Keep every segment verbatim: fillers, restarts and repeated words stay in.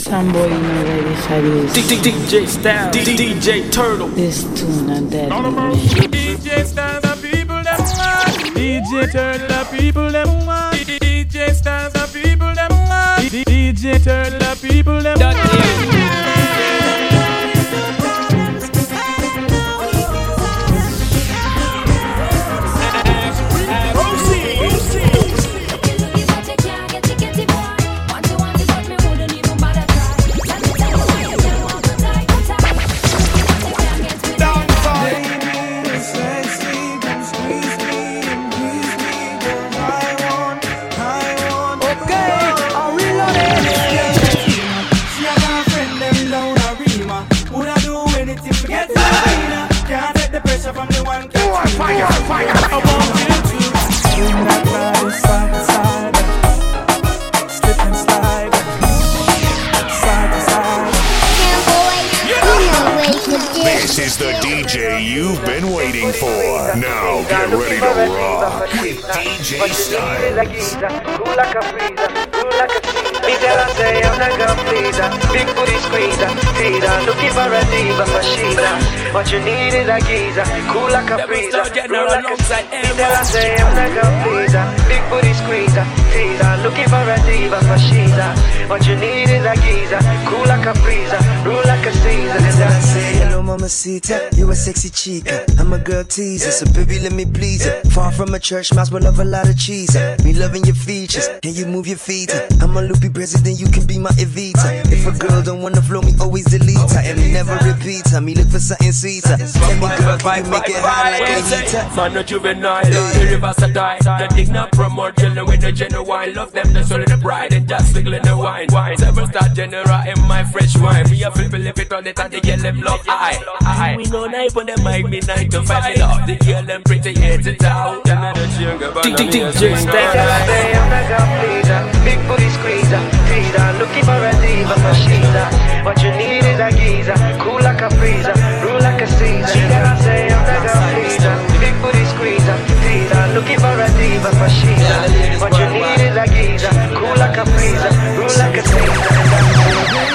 Some boy you know ready for this. D J Styles, D J Turtle. This tune and that. D J Styles, the people them want. D J Turtle, the people them want. D J Styles, the people them want. D J Turtle, the people them want. Fire, fire, I want you to swing that body side to side, slip and slide, side to side. This is the D J you've been waiting for. Now get ready to rock with D J Styles. Me tell her say I'm not gonna please her. Big booty squeezer, feed her. Looking for a diva, machina. What you need is a geezer, cool like a freezer, cool like a sea. Me tell her say I'm not gonna please her. Big booty squeezer, feed her. Looking for a diva, machina. What you need is a geezer, cool like a freezer, rule like a Caesar. Me tell her say hello mamacita, you a sexy chica. I'm a girl teaser, so baby let me please her. Far from a church mouse, but love a lot of cheese. Me loving your features, can you move your feet? I'm a loopy president, you can be my Evita. If a girl don't wanna flow me, always delete her and never repeat her. Me look for something sweeter. Tell me girl, can you make it hot like a heater? Man, no juvenile, the river satire. The dig not promote children with the genuine. Love them, the soul of the bride and just wiggling the wine. Wine, seven star general in my fresh wine. Me a flip a lip it on it and the girl them love I, I. We know knife on them mic, me nine to five. Me love the girl them pretty head to toe. D J Styles. Big booty squeezer, feeder, looking for a diva, machina. What you need is a geezer, cool like a freezer, rule like a Caesar. She never say I'm not gonna please her. Big booty squeezer, feeder, looking for a diva, machina. What you need is a geezer, cool like a freezer, rule like a Caesar.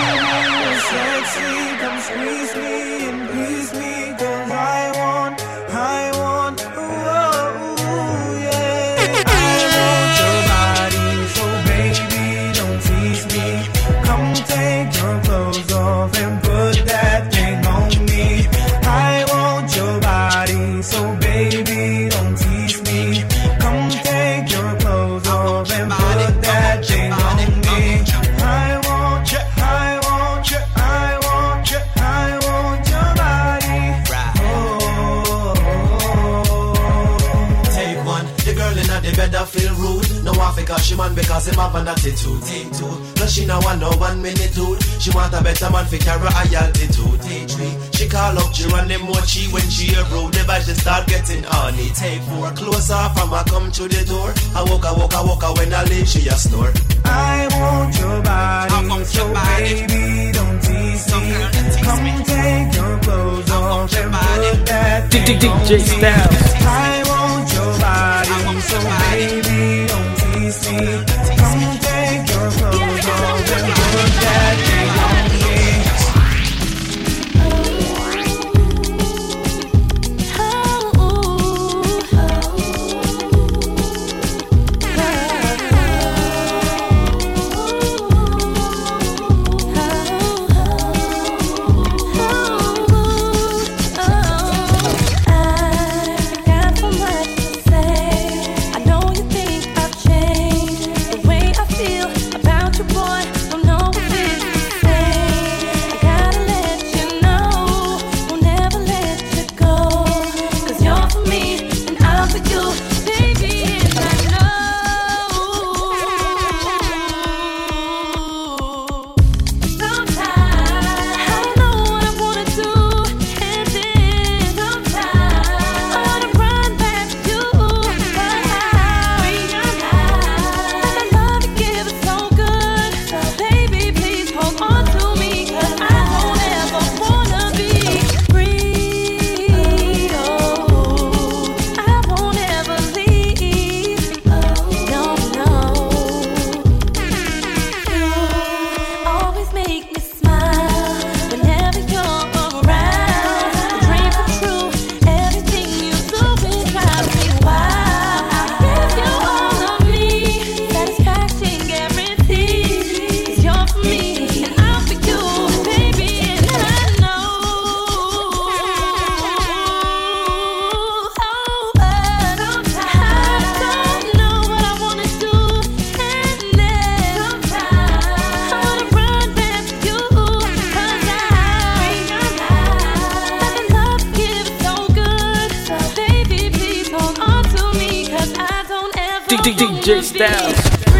Sexy, come squeeze me and please me, 'cause I want, I want, ooh, ooh, yeah. I want your body, so baby, don't tease me. Come take your clothes off and put that thing on me. I want your body, so baby, don't tease me. Come take your clothes off and put that thing on me. I want, I want, I want, I want your body. Oh, oh, oh. Take one, the girl in the bed I feel rude. No one because she man because him have an attitude. Take two, plus she no want no one minute dude. She want a better man for carry a altitude. Take three, she call up she run them more she when she a bro. The vibe she start getting honey. Take four, close off from I come to the door. I walk, I walk, I walk, I when I leave she a snore. I want your body, so baby, don't tease me. Come take your clothes off and put that thing on D J Styles. me. I want your body, so baby, don't tease me. Come take your clothes off and put that thing on me. Got D J Styles.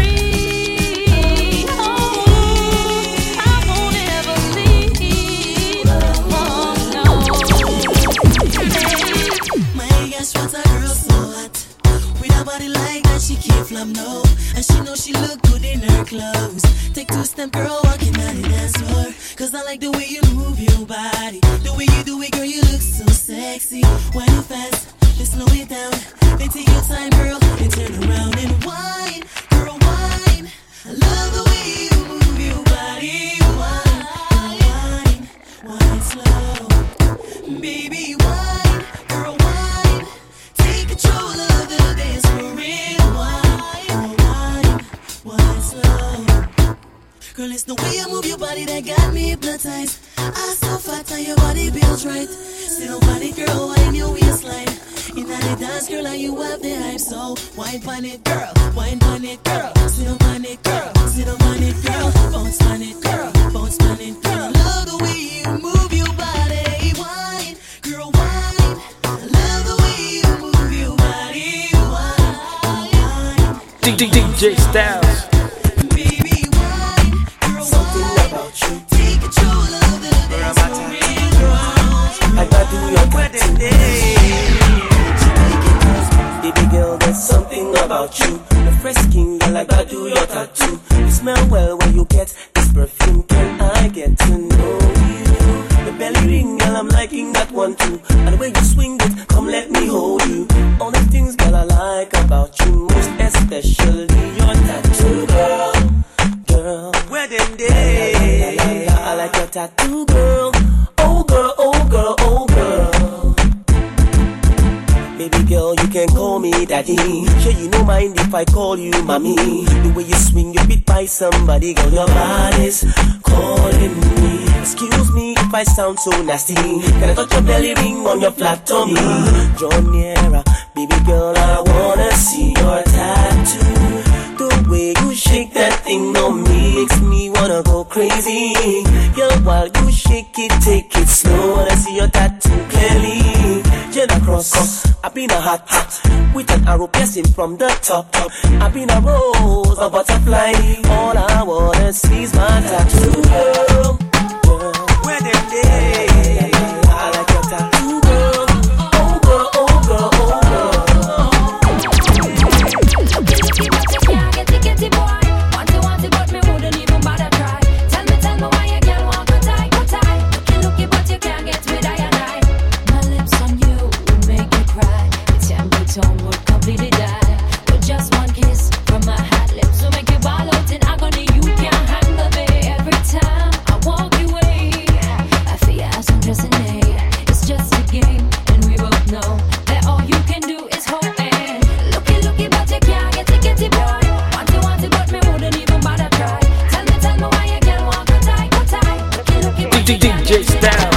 She can't flum no, and she know she look good in her clothes. Take two step, girl, walking on the dance floor. Cause I like the way you move your body, the way you do it, girl, you look so sexy. Why you fast? Let's slow it down. Then take your time, girl, and turn around and whine, girl, whine. I love the way you move your body, whine, whine, whine slow, baby, whine, girl, whine. Take control of the dance floor. Girl, it's the way you move your body that got me hypnotized. I so fat and your body built right. Sit on body, girl, wine your waistline. In the dance, girl, and you have the hype. So wine on it, girl, wine on it, girl. Sit on it, girl, sit on it, girl. Bounce on it, girl, bounce on it, girl. I love the way you move your body, wine, girl, wine. I love the way you move your body, wine, wine. D J Styles. I gotta do your wedding day. Baby girl, there's something about you. The fresh skin, girl, I gotta do your tattoo. You smell well when you get this perfume. Can I get to know you? The belly ring, girl, I'm liking that one too. And the way you swing it, come let me hold you. All the things, girl, I like about you, most especially your tattoo, girl. Girl, wedding day. La, la, la, la, I like your tattoo, girl. Oh girl, oh girl, oh girl. Baby girl, you can call me daddy. Sure you don't mind if I call you mommy. The way you swing your feet by somebody, girl, your body's calling me. Excuse me if I sound so nasty. Can I touch your belly ring on your flat tummy? Draw nearer, baby girl, I wanna see your tattoo. The way you shake that thing on me makes me wanna go crazy. Girl, while you shake it, take it slow. Wanna see your tattoo clearly. Jenna Cross, I've been a hot hot with an arrow piercing from the top. I've been a rose, a butterfly. All I wanna see is my tattoo, girl. Girl, wedding day. I like your tattoo, girl. Oh girl, oh girl, oh girl. D J Styles.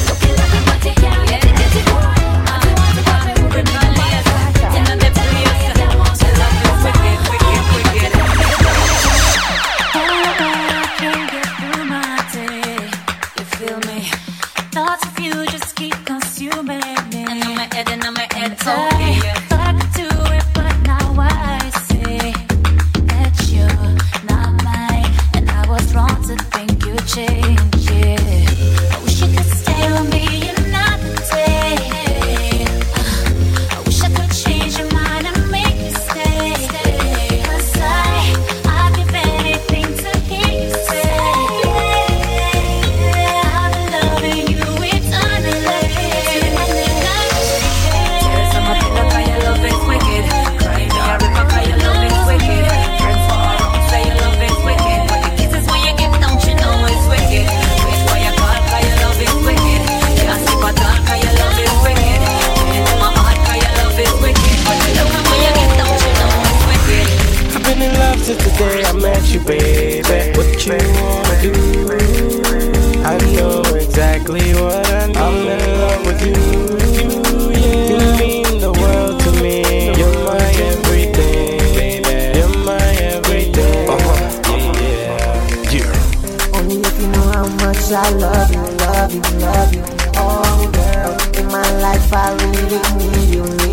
Today I met you, baby. What you wanna do? I know exactly what I need. I'm in love with you. Yeah. You mean the world to me. You're my everything, baby. You're my everything. Uh-huh. Yeah, yeah. Only if you know how much I love you, love you, love you. Oh, girl, in my life I really need you, need you.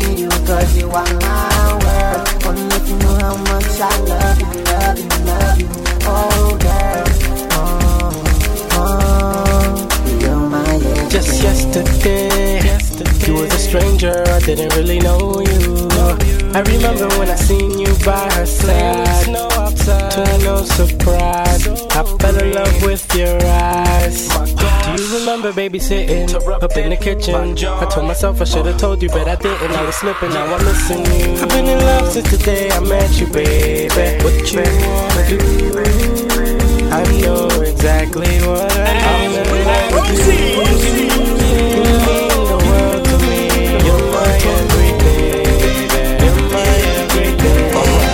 cause you are my world. Wanna let you know how much I love you, love you, love you. Oh girl, oh, oh, you're my everything. Just yesterday, yesterday, you was a stranger, I didn't really know you. I remember when I seen you by her side, to no surprise, I fell in love with your eyes. Do you remember babysitting up in the kitchen? I told myself I should've told you, but I didn't. I was slipping, now I'm missing you. I've been in love since the day I met you, baby. What you wanna do? I know exactly what I wanna do. You mean the world to me. You're my everything. You're my everything.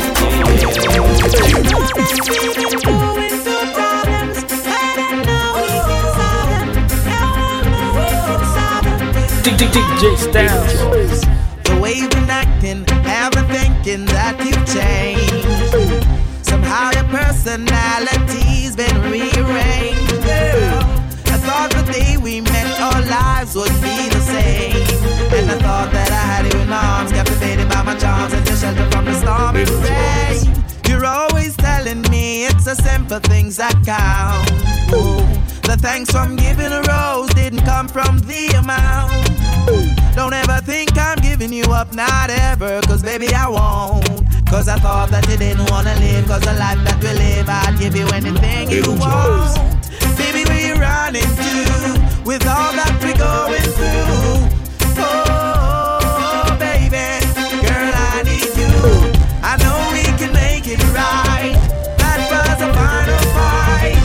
D J Styles. The way you've been acting, have been thinking that you've changed. Somehow your personality's been rearranged, girl. I thought the day we met our lives would be the same, and I thought that I had you in my arms, captivated by my charms and just shelter from the storm and rain. You're always telling me it's the simple things that count. Ooh, the thanks from giving a rose didn't come from the amount. Don't ever think I'm giving you up, not ever, cause baby I won't. Cause I thought that you didn't wanna live, cause the life that we live, I'd give you anything you want. Baby, where you running to, with all that we're going through? Oh, baby, girl, I need you. I know we can make it right. That was a final fight.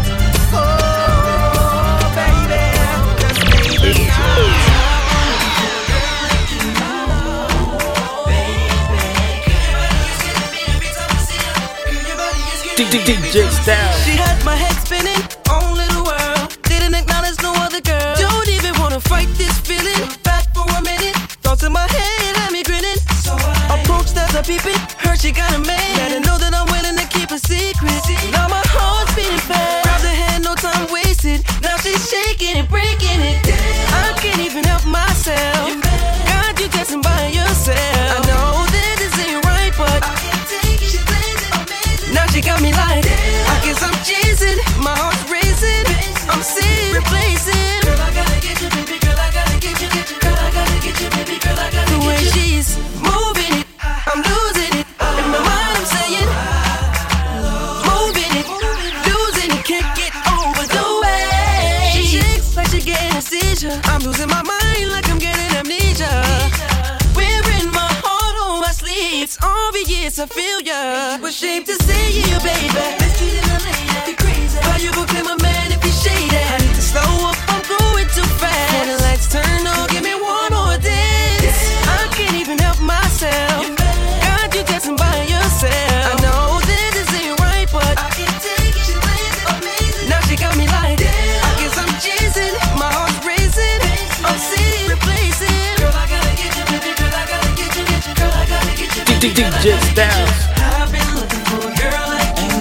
Oh, baby, just make it right. D J Styles. She had my head spinning, own little world. Didn't acknowledge no other girl. Don't even wanna fight this feeling. Back for a minute, thoughts in my head had me grinning. So I approached as a peeping, heard she got a man. Let her know that I'm willing to keep a secret. Now my heart's beating fast. Grabbed her hand, no time wasted. Now she's shaking and breaking it. I can't even help myself. God, you guessing by yourself. I know that this ain't right, but I can't take it. She's blazing, amazing. Now she got me like, I guess I'm cheesing. My heart's racing. I'm seeing, replacing. Girl, I gotta get you, baby. Girl, I gotta get you, get you. Girl, I gotta get you, baby. Girl, I gotta get you. The way she's moving it, I'm losing it. In my mind, I'm saying, moving it, losing it. Can't get over the way she shakes like she getting a seizure. I'm losing my mind like I'm getting amnesia. Wearing my heart on my sleeve. It's obvious I feel ya. Ashamed to say you, baby. Mistreating a lady, crazy. But you will claim a man if he's shady. I need to slow up, I'm going too fast. When the lights turn on, give me one more dance. I can't even help myself. God, you guessing by yourself. I know that this ain't right, but I can't take it. She's blazing, amazing. Now she got me like, I guess I'm cheesing. My heart's racing. I'm seeing, replacing. Girl, I gotta get you, baby. Girl, I gotta get you, get you. Girl, I gotta get you, baby. D J Styles. I've been looking for a girl like you,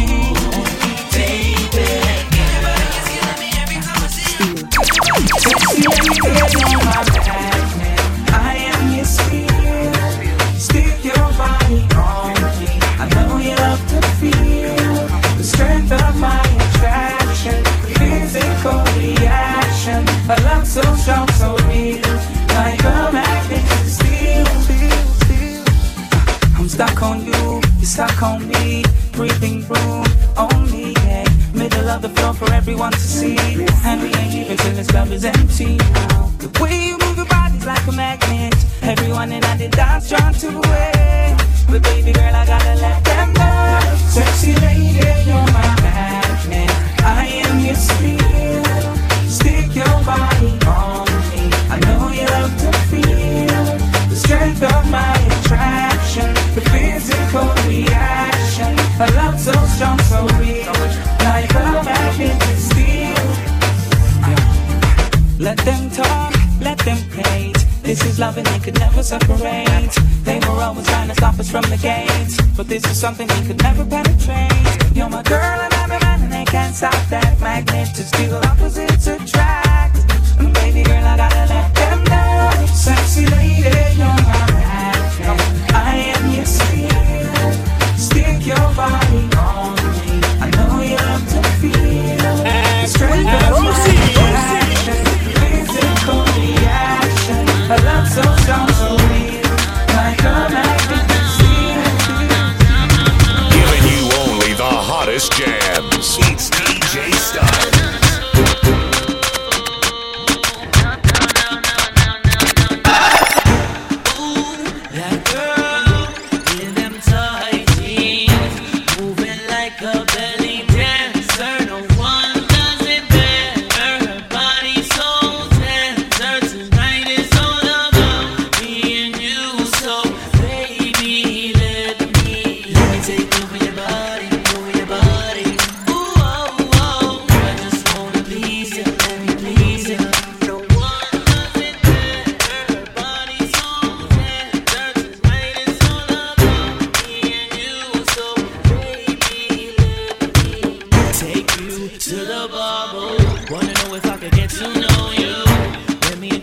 baby. Everybody is killing me every time I see you. Sexy every day on my back, I am your spirit. Stick your body on me. I know you love to feel the strength of my attraction, physical reaction. A love so strong, so real, like a magnet to steel. I'm stuck on you, you're stuck on me. Breathing room only, yeah. Middle of the floor for everyone to see. And we ain't even till this love is empty. The way you move your body's like a magnet. Everyone in the dance drawn to it. But baby girl, I gotta let them know. Sexy lady, you're my magnet. I am your spirit. Stick your body on me. I know you love to feel the strength of my attraction, the physical reaction. A love so strong, so real, like a magnet to steel. Yeah. Let them talk, let them hate. This is love and they could never separate. They were always trying to stop us from the gates, but this is something we could never penetrate. You're my girl and I'm a man and they can't stop that magnet to steal. Opposites attract. And baby girl, I gotta let them know. Sexy lady, you're my magnet.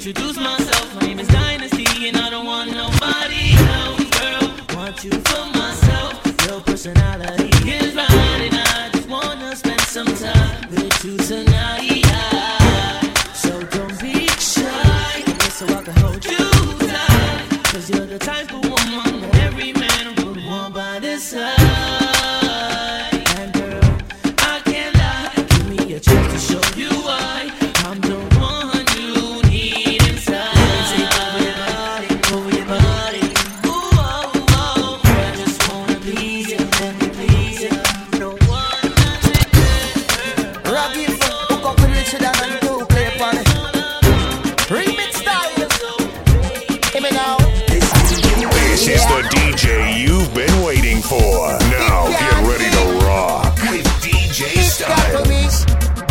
introduce myself. My name is Dynasty, and I don't want nobody else, girl. Want you for myself. Your personality is right, and I just wanna spend some time with you tonight. So don't be shy, so I can hold you tight. Cause you're the type of woman that every man would want by this side. And girl, I can't lie, give me a chance to show you why I'm the one you need inside. Take over your body, over your body. Ooh, oh, oh, I just wanna please you, let me please you. No one like that. Rocky, hook up with Richard and two play upon it. Remix style. Hear me now. This is the D J you've been waiting for. Now get ready to rock with D J Styles.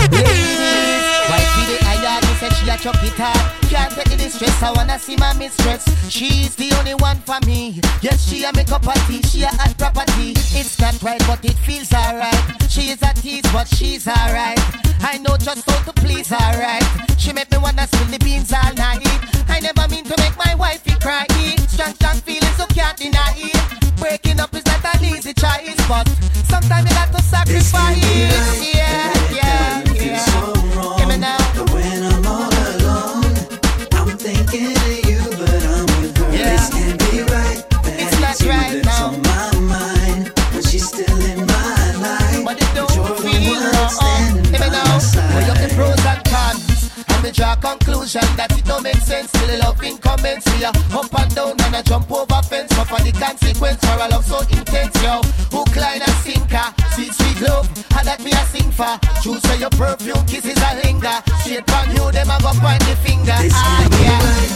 Wifey the eye dog, said she a chuck it hard. Can't take the distress, I wanna see my mistress. She's the only one for me. Yes, she a make up a tea, she a hot property. It's not right, but it feels alright. She is a tease, but she's alright. I know just how to please her, right? She make me wanna spill the beans all night. I never mean to make my wifey cry. Strong, strong feelings, so can't deny it. Breaking up is not an easy choice, but sometimes you got to sacrifice. Yeah, yeah, yeah. So wrong, Give me now. but when I'm all alone, I'm thinking of you, but I'm with her. Yeah. This can't be right. It's not right that's now. on my mind, but she's still in my life. But it don't You're the feel one wrong. standing Give me by now. my side. Weigh up the pros and cons, and we draw a conclusion that it don't make sense. Still the love in comments, we are up and down and a jump over fence. Suffer the consequence for a love so intense, yo. Hook, line and sinker, sweet, sweet love, how that me a sing for. Choose where your perfume kisses a linger. Straight from you, them a go point the finger. This Ah, can't be yeah. right.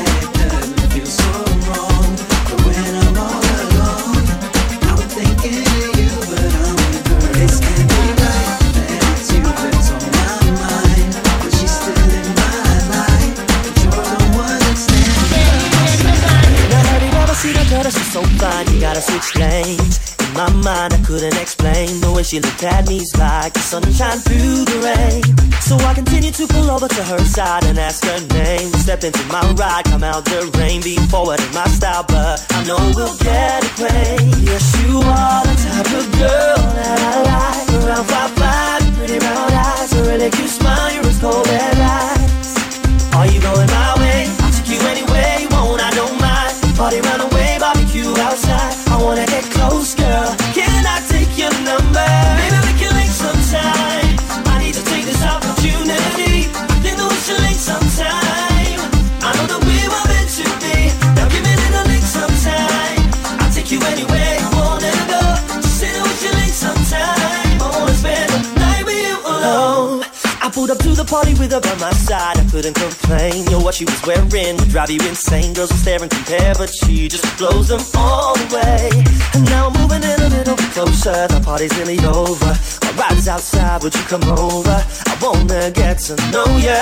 That feels so wrong, but when I'm all alone, I'm thinking of you, but I'm with her. This can't be right. That's you that's on my mind, but she's still in my life. You're the one that's standing by my side. Now have you ever seen a girl that's just so fine? You gotta switch lanes. In my mind, I couldn't explain the way she looked at me. It's like the sunshine through the rain. So I continue to pull over to her side and ask her name. Step into my ride, come out the rain. Be forward in my style, but I know we'll get acquainted. Yes, you are the type of girl that I like. Around five five, pretty round eyes, a really cute smile, you're as cold as ice. Are you going my way? I'll take you anywhere you want, I don't mind. Party round the way, barbecue outside. I wanna get close, girl. Can I take your number? Maybe we can link sometime. I need to take this opportunity. Think that we should link sometime. I know that we were meant to be. Now give me a little link sometime. I'll take you anywhere you wanna go. Just say that we should link sometime. I wanna spend the night with you alone. I pulled up to the party with her by my side. I couldn't complain. Yo, what she was wearing would drive you insane. Girls will stare and compare, but she just blows them all away. And now I'm moving in a little closer. The party's nearly over. My ride's outside, would you come over? I wanna get to know ya.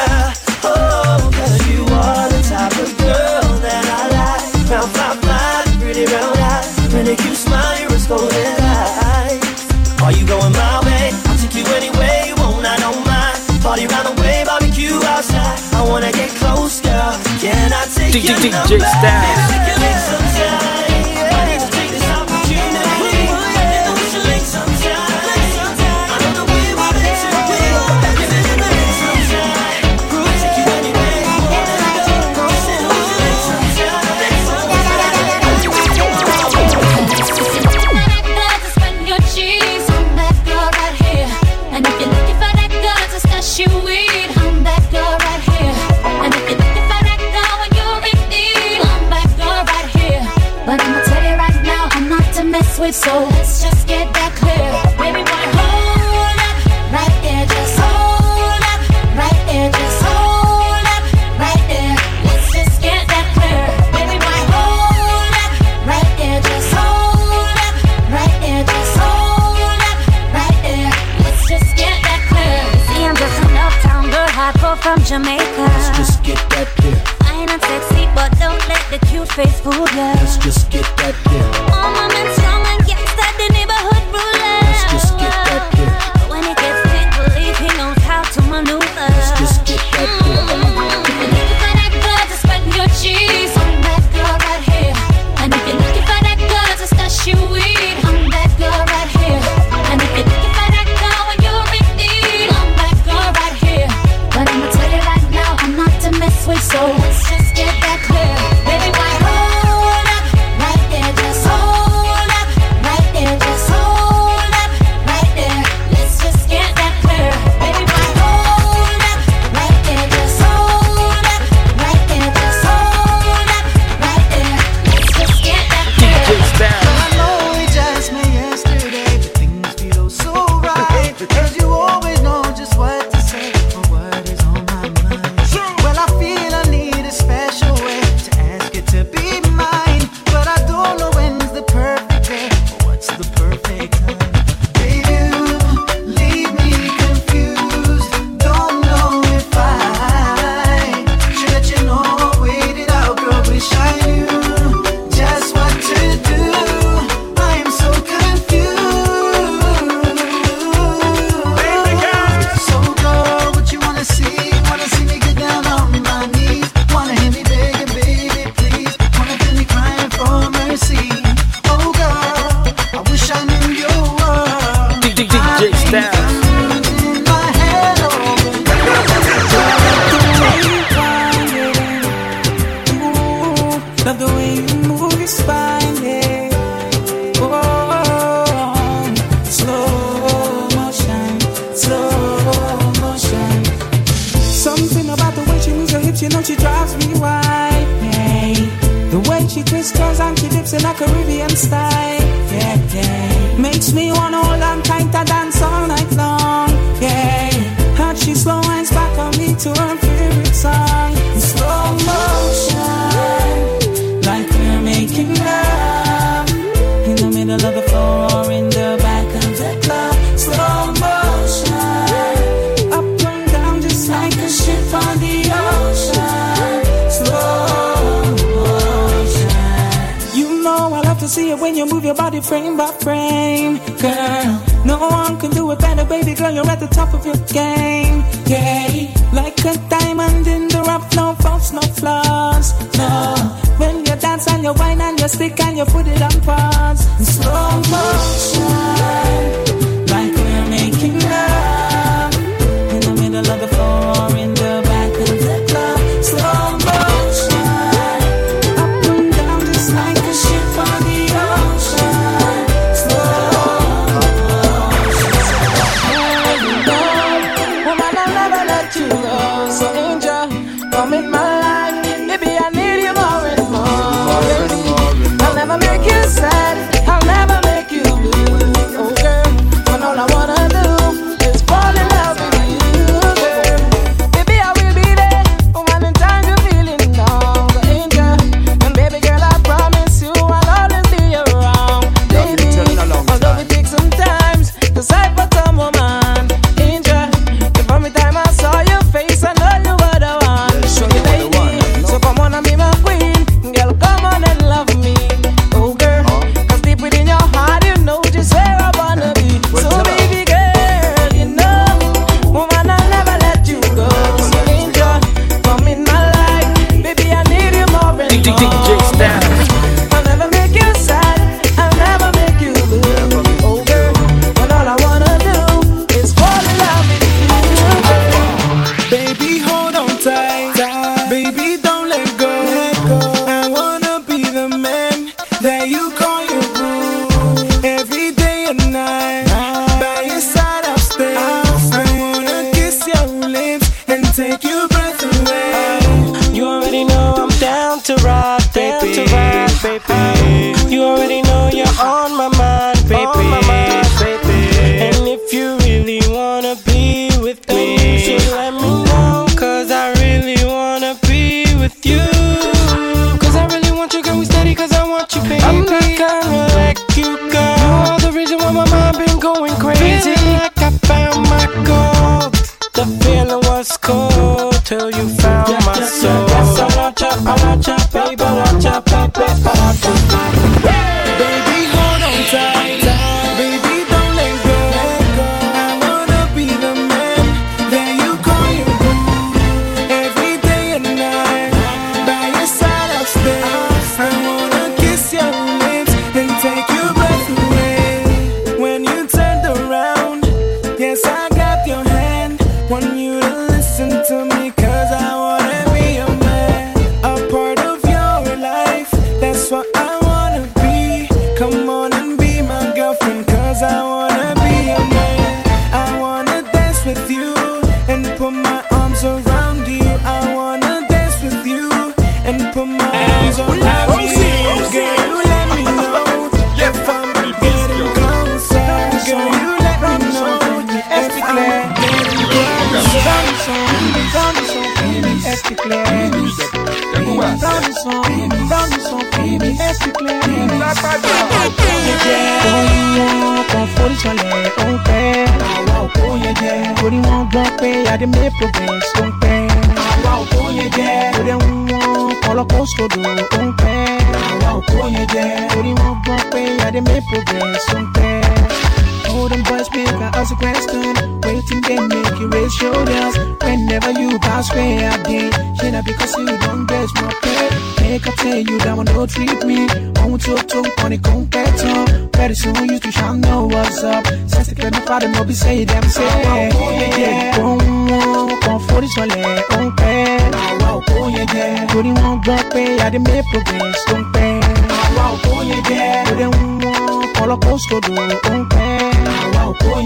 Oh, cause you are the type of girl that I like. Round five five, pretty round eyes, really cute smile, you're as golden eyes. Are you going my way? I'll take you anywhere you want, I don't mind. Party round the way, barbecue outside. I wanna get close, girl. Can I take D- your D- number? D J Styles. Maybe we can link sometime. I need to take this opportunity. Think that we should link sometime. I know that we were meant to be. Give it in the link sometime. I'll take you anywhere you wanna go. Say that we should link sometime. Your cheese, I'm that girl right here. And if you're looking for that girl to stash you with, I'm that girl right here. And if you're looking for that girl when you're in need, I'm that girl right here. But I'ma tell you right now, I'm not to mess with, so let's just get that clear. Baby boy, hold up, right there, just hold up, right there, just hold up, right there. Let's just get that clear. Baby boy, hold up, right there, just hold up, right there, just hold up, right there. Let's just get that clear. See, I'm just an uptown girl, hardcore from Jamaica. Let's just get that clear. Fine and sexy, but don't let the cute face fool ya. Let's just get that clear. All my men strong and gangsta, the neighborhood ruler. Let's just get that clear. But when he gets fit, believe he knows how to maneuver. Let's just get that clear. If you're looking for that girl lips, you know she drives me wild. Hey, the way she twists curls and she dips in a Caribbean style. Yeah, yeah. Makes me wanna hold on tight to dance all night long. Yeah, hard she slow winds back on me to her favorite song. In slow motion, like we're making love in the middle of the floor or in the back of the club. Slow motion, up and down just like a ship on the ocean. Slow motion. You know I love to see it when you move your body frame by frame. Girl, no one can do it better, baby girl, you're at the top of your game. Yeah, like a diamond in the rough, no faults, no flaws. No, when you dance and you whine and you stick and you put it on pause. In slow motion, like we're making love in the middle of the floor or in the back of the club. Slow motion, up and down just like a ship on the ocean. Slow motion, woman, I'll never let you go. So angel, come in my life, baby, I need you more and more. Baby, I'll never make you sad, I'll never make you blue. Oh girl, when all I wanna do is fall in love with you, girl. Baby, I will be there when in time you're feeling down. So angel, and baby girl, I promise you I'll always be around. Baby, although it takes some time to decide for some woman. Angel, the first time I saw your face, I know you were the one. So baby, so come on and be my queen, girl, come on and love me. Oh girl, cause deep within your heart you know just where I wanna be. So baby girl, you know, woman, I'll never let you go. So angel, come in my life, baby, I need you more and D J Styles. I'll never make you sad, I'll never make you blue. Oh girl, when all I wanna do is fall in love with you. Baby, hold on tight. Baby, don't let go. I wanna be the man that you call your boo. Every day and night, by your side I'll stay. I wanna kiss your lips and take your breath away. You already know I'm down to rock, down to rock, baby. You already know you're on my mind, baby. On my mind, baby. And if you really wanna be with me, so let me know, cause I really wanna be with you. Cause I really want you, girl, we steady, cause I want you, baby. I'm not gonna let you go. You are the reason why my mind been going crazy. Feeling like I found my gold. The feeling was cold till you found my soul. Yes, I want you, I want you, baby, I want you, baby, I want you. Baby, hold on tight. Baby, don't let go. I wanna be the man that you call your boo. Every day and night, by your side I'll stay. I wanna kiss your lips and take your breath away. When you turned around, yes, I grabbed your hand. Want you to listen to me, cause I wanna be your man. A part of your life, that's what I wanna be. Come on and be my girlfriend, cause I wanna be your man. I wanna dance with you and put my arms around you. I wanna dance with you and put my arms around you. Girl, you let me know if I'm getting closer. Girl, you let me know if I'm getting closer. Dans le son, dans le son, est-ce clair? Dans le son, dans le son, est-ce clair? Qu'on fout le soleil, on perd. Torí wọn gbọ́ pé Adé progress ó ń pẹ́. Torí wọn kọlọ́kọ́ sódò ó ń pẹ́. Torí wọn gbọ́ pé Adé progress ó ń pẹ́. Oh, them boys make a ask a question. Waiting, they make you raise shoulders. Whenever you pass where I did, shit not because you don't get my pay. Make I tell you that one don't treat me. I want to talk on the competitor. Very soon you two shall know what's up. Since the club, my father no be say them say. Oh yeah yeah. Oh, come for this one, on pay. Oh yeah yeah. Torí wọn gbọ́ pé Adé make progress, don't pay. Oh yeah yeah. Torí wọn kọlọ́kọ́ sódò, don't pay.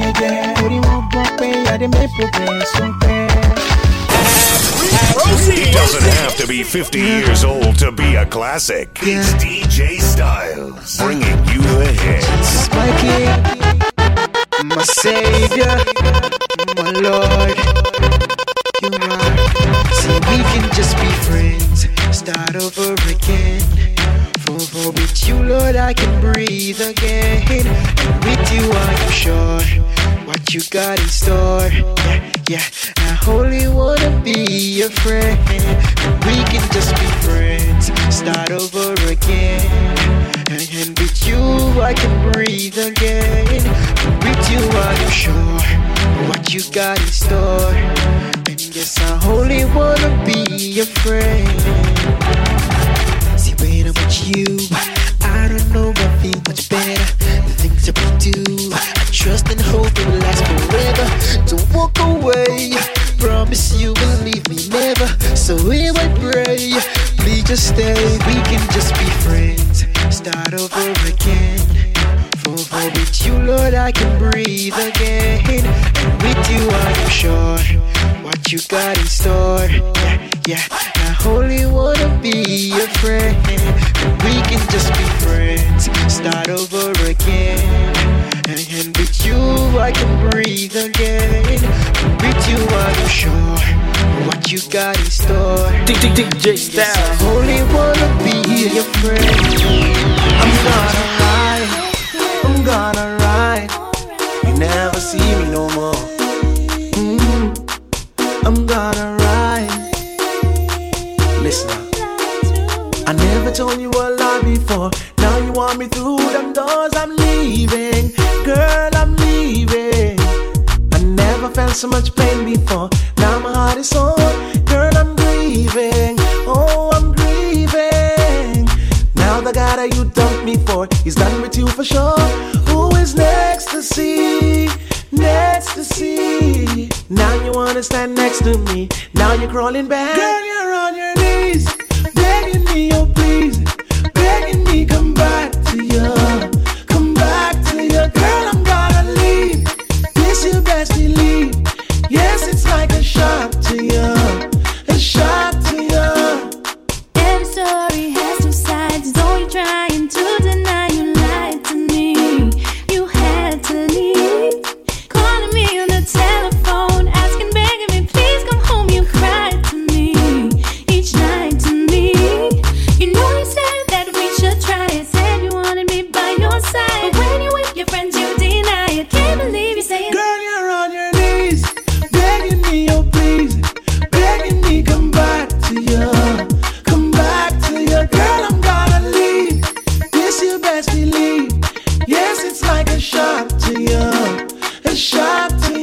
Torí wọn gbọ́ pé Adé make progress, don't pay. Proceed. It doesn't have to be fifty years old to be a classic. It's D J Styles bringing you the hits. My King, my Savior, my Lord, you are. See, we can just be friends, start over again. For, for with you, Lord, I can breathe again. And with you, are you sure what you got in store? Yeah, yeah. I only wanna be your friend. And we can just be friends, start over again. And, and with you, I can breathe again. And with you, are you sure what you got in store? And yes, I only wanna be your friend. See, when I'm with you, I don't know, I feel much better. The things that we do, I trust and hope it will last forever. Don't walk away, promise you will leave me never. So here I pray, please just stay. We can just be friends, start over again. For, for with you, Lord, I can breathe again. And with you, are you sure what you got in store? Yeah, yeah. I only wanna be your friend. And we can just be friends, start over again. And, and with you, I can breathe again. And with you, are you sure what you got in store? D J Styles. Yes, I only wanna be your friend. I'm gonna ride, I'm gonna ride. You never see me no more. Mm-hmm. I'm gonna ride. Listen up. I never told you a lie before. Now you want me through them doors. I'm leaving, girl, I'm leaving. I never felt so much pain before. Now my heart is sore, girl, I'm grieving. Oh, I'm grieving. Now the guy that you dumped me for, he's done with you for sure. Who is next to see? Next to see. Now you wanna stand next to me. Now you're crawling back. Girl, you're on your knees, begging me, oh please, begging me, come back to you, come back to you. Girl, I'm gonna leave. This you best believe. Yes, it's like a shock to you, a shock to you. Every story has two sides. Though you're trying to deny, you lied to me. You had to leave. Calling me on the telephone, asking, begging me, please come home. You cried to me each night to me. You know you said that we should try it. Said you wanted me by your side, but when you with your friends, you deny it. Can't believe you saying, girl, you're on your knees, begging me, oh please, begging me, come back to you, come back to you. Girl, I'm gonna leave. This you best believe. Yes, it's like a shock to you, a shock to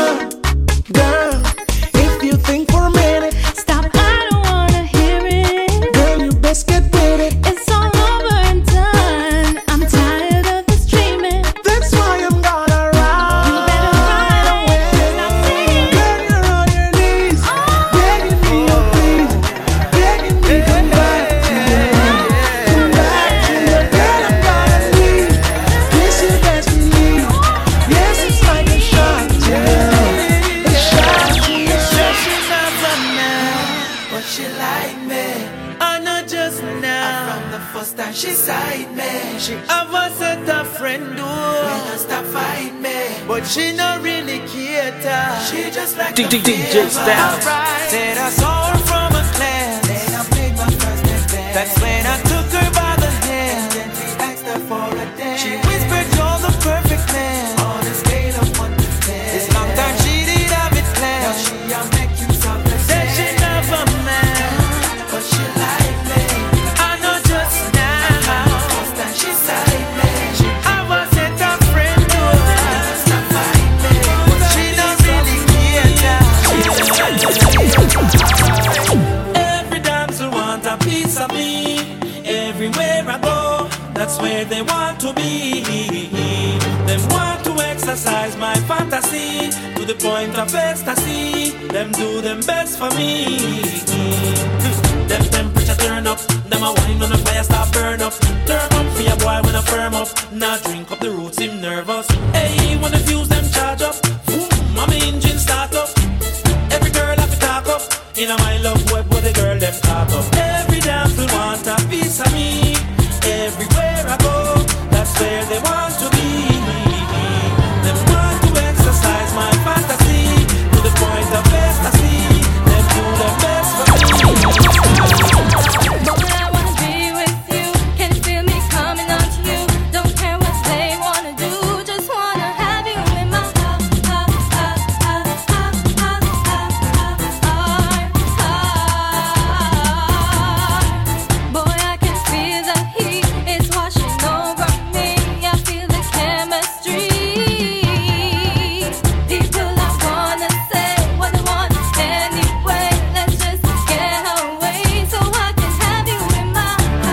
you. Girl, if you think for a minute, stop, I don't wanna hear it. Girl, you best get with it. It's all over and done. I'm tired of this dreaming. That's why I'm gonna ride. You better ride away. Stop singing. Girl, you're on your knees, begging me, oh please, begging me, come back to you, come back to you. Girl, I'm gonna leave. This you best believe. Yes, it's like a shock to you, a shock to you. She's not a man, but she like me. I not just now. From the first time she signed me, she have a set of friend do. When I stop fight me, but she not really cater. She just like D J Styles. Said I saw her from a class. Then I played my first dance. That's when I took her by the hand. Then we asked her for a dance. She whispered, you're the perfect man. On a scale of one to ten. This long time she did have it planned. Now she a make you stop the said she never man, but she like me. I know just now. First time she side me, she have a set of friend to her. Stop fight me, but she not really care now. Every damsel want a piece of me. Everywhere I go, that's where they want to be. Them want to exercise my fantasy to the point of ecstasy. Them do them best for me. Them temperature turn up, them a wine on the fire start burn up. Turn up for your boy when I firm up. Now drink up the roots, him nervous. Hey, when the fuse them charge up, boom, my engine start up. Every girl have to talk up. In a my love web where the girl them caught up. Every dance will want a piece of me. Everywhere I go, that's where they want to be. Them want to exercise my fantasy to the point of ecstasy. Them do the best for me. But I wanna be with you. Can you feel me coming on to you? Don't care what they wanna do. Just wanna have you in my heart. Boy, I can feel the heat. It's washing over me. I feel the chemistry. People I wanna say what I want anyway. Let's just get away so I can have you in my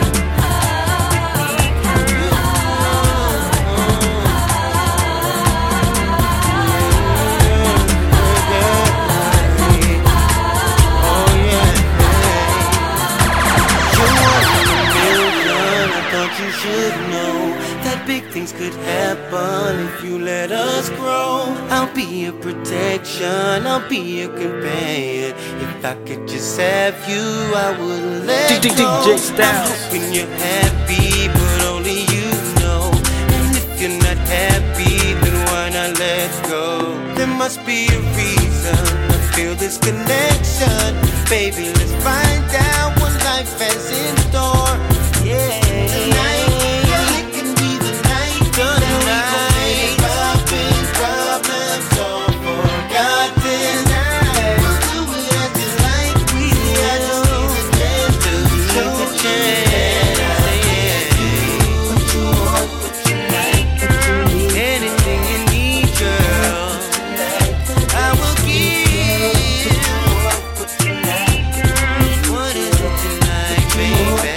I thought you should know that big things could happen if you let us grow. I'll be a protection, I'll be a companion. If I could just have you, I wouldn't let D- D- go. D J Styles. I'm hoping you're happy, but only you know. And if you're not happy, then why not let go? There must be a reason I feel this connection. Baby, let's find out what life has in store. Yeah. Tonight, yeah, it can be the night. Tonight, popping problems all forgotten. We'll do it as you like. We I just need a chance to show a chance. What you want, what you like, what you need. Anything you need, girl, I will give. What you like, what is it you like, baby?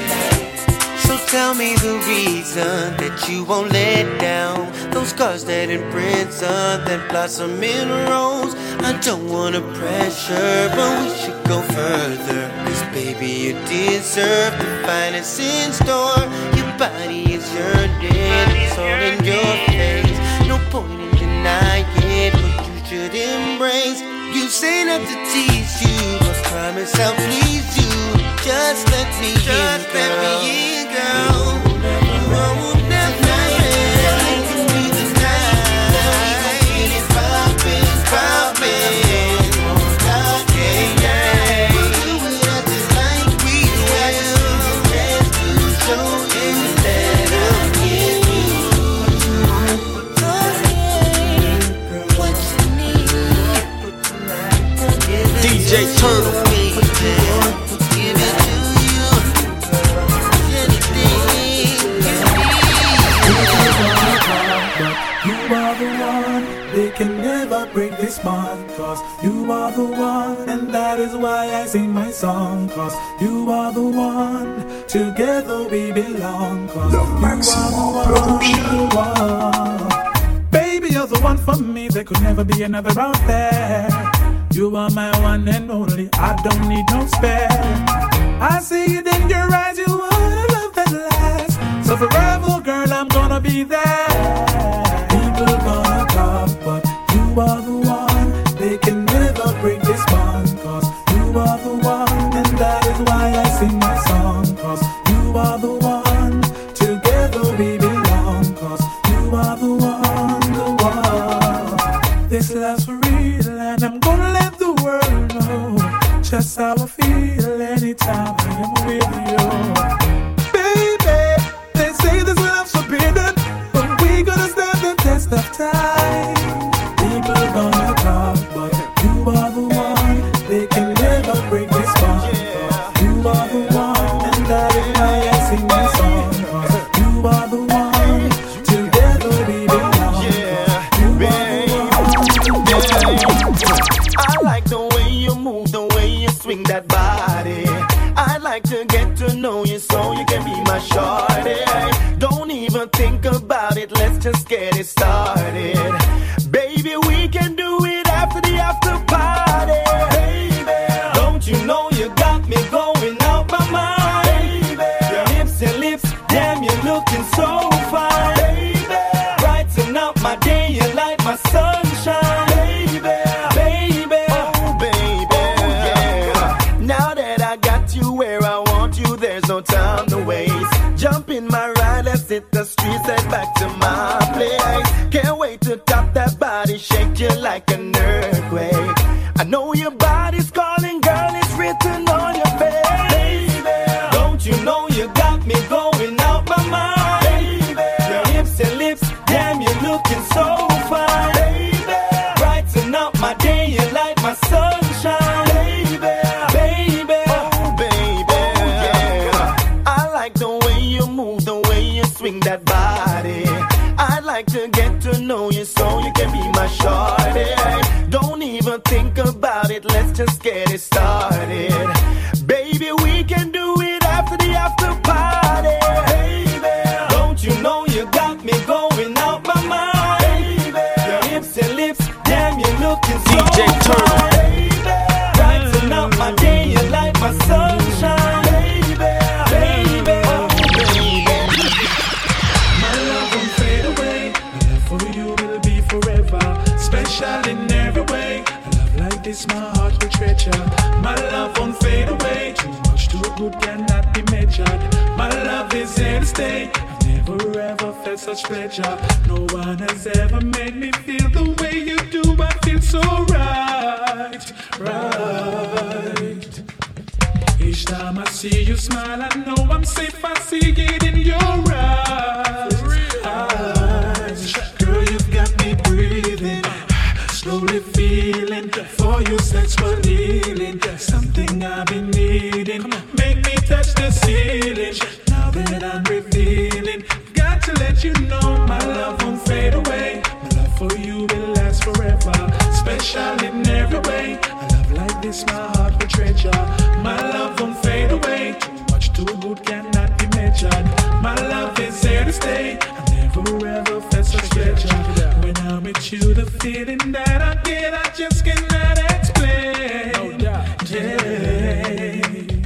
So tell me the reason that you won't let down those scars that imprison, that blossom in a rose. I don't wanna pressure, but we should go further. Cause baby, you deserve the finest in store. Your body is yearning, it's all in your face. No point in denying what you should embrace. You say not to tease you, but promise I'll please you. Just let me in, girl. Just let me in, girl. I will never end. It can be the night. It's poppin', poppin'. Yeah, yeah. We'll do it just like we will. Just to show you that I'm in you. What you need. D J Turtle. You are the one, they can never break this bond. Cause you are the one, and that is why I sing my song. Cause you are the one, together we belong. Cause you are the one. Baby, you're the one for me, there could never be another out there. You are my one and only, I don't need no spare. I see it in your eyes, you are the love that lasts. So forever, girl, I'm gonna be there. People gonna talk, but you are the one. They can never break this bond. Cause you are the one, and that is why I sing my song. Cause you are the one, together we belong. Cause you are the one, the one. This love's for real, and I'm gonna let the world know just how I feel anytime I am with you. Baby, they say this love's forbidden, but we gonna stand the test of time. People gonna talk, but you are the one. They can never break this bond. You are the one, and that is why I sing my song. You are the one, together we belong. You are the one. I like the way you move, the way you swing that body. I'd like to get to know you so you can be my shorty. Don't even think about it, let's just get it started. Baby, we can do it after the after party. Baby, don't you know you got me going out my mind. Baby, your hips and lips, damn, you're looking so fine. Baby, brighten up my day, you light my sunshine. Baby, baby, oh baby, oh, yeah. Now that I got you where I want you, there's no time to waste. Jump in my ride, let's hit the streets, head back to my place. Can't wait to top that body, shake you like an earthquake. I know your body's calling, girl, it's written on your face. Baby, don't you know you got me going out my mind? Baby, your hips and lips, damn, you're looking so fine. Baby, brighten up my day, you light my sunshine. Baby, baby, oh baby, yeah. I like the way you move, the way you swing that body. I'd like to get to know you so you can be my shorty. Don't even think about it, let's just get it started. Baby, we can do it after the after party. Baby, don't you know you got me going out my mind? Baby, your hips and lips, damn, you're looking so D J Turtle. Baby, brighten up my day, you light my sunshine. Baby, baby, oh baby. My love won't fade away. My love for you will be forever. Special in every way. A love like this, my heart will treasure. My love won't fade away. Too much, too good cannot be measured. My love is here to stay. I've never ever felt such pleasure. No one has ever made me feel the way you do. I feel so right, right. Each time I see you smile, I know I'm safe. I see it in your eyes. eyes. Girl, you've got me breathing, slowly feeling for you, sexual healing. Something I've been needing. Make me touch the ceiling. Now that I'm revealing, got to let you know my love won't fade away. My love for you will last forever. Special in every way. A love like this, my heart will treasure. My love won't fade away. Too much, too good cannot be measured. My love is here to stay. I've never ever felt such pleasure. When I'm with you, the feeling that I get, I just cannot explain. Yeah.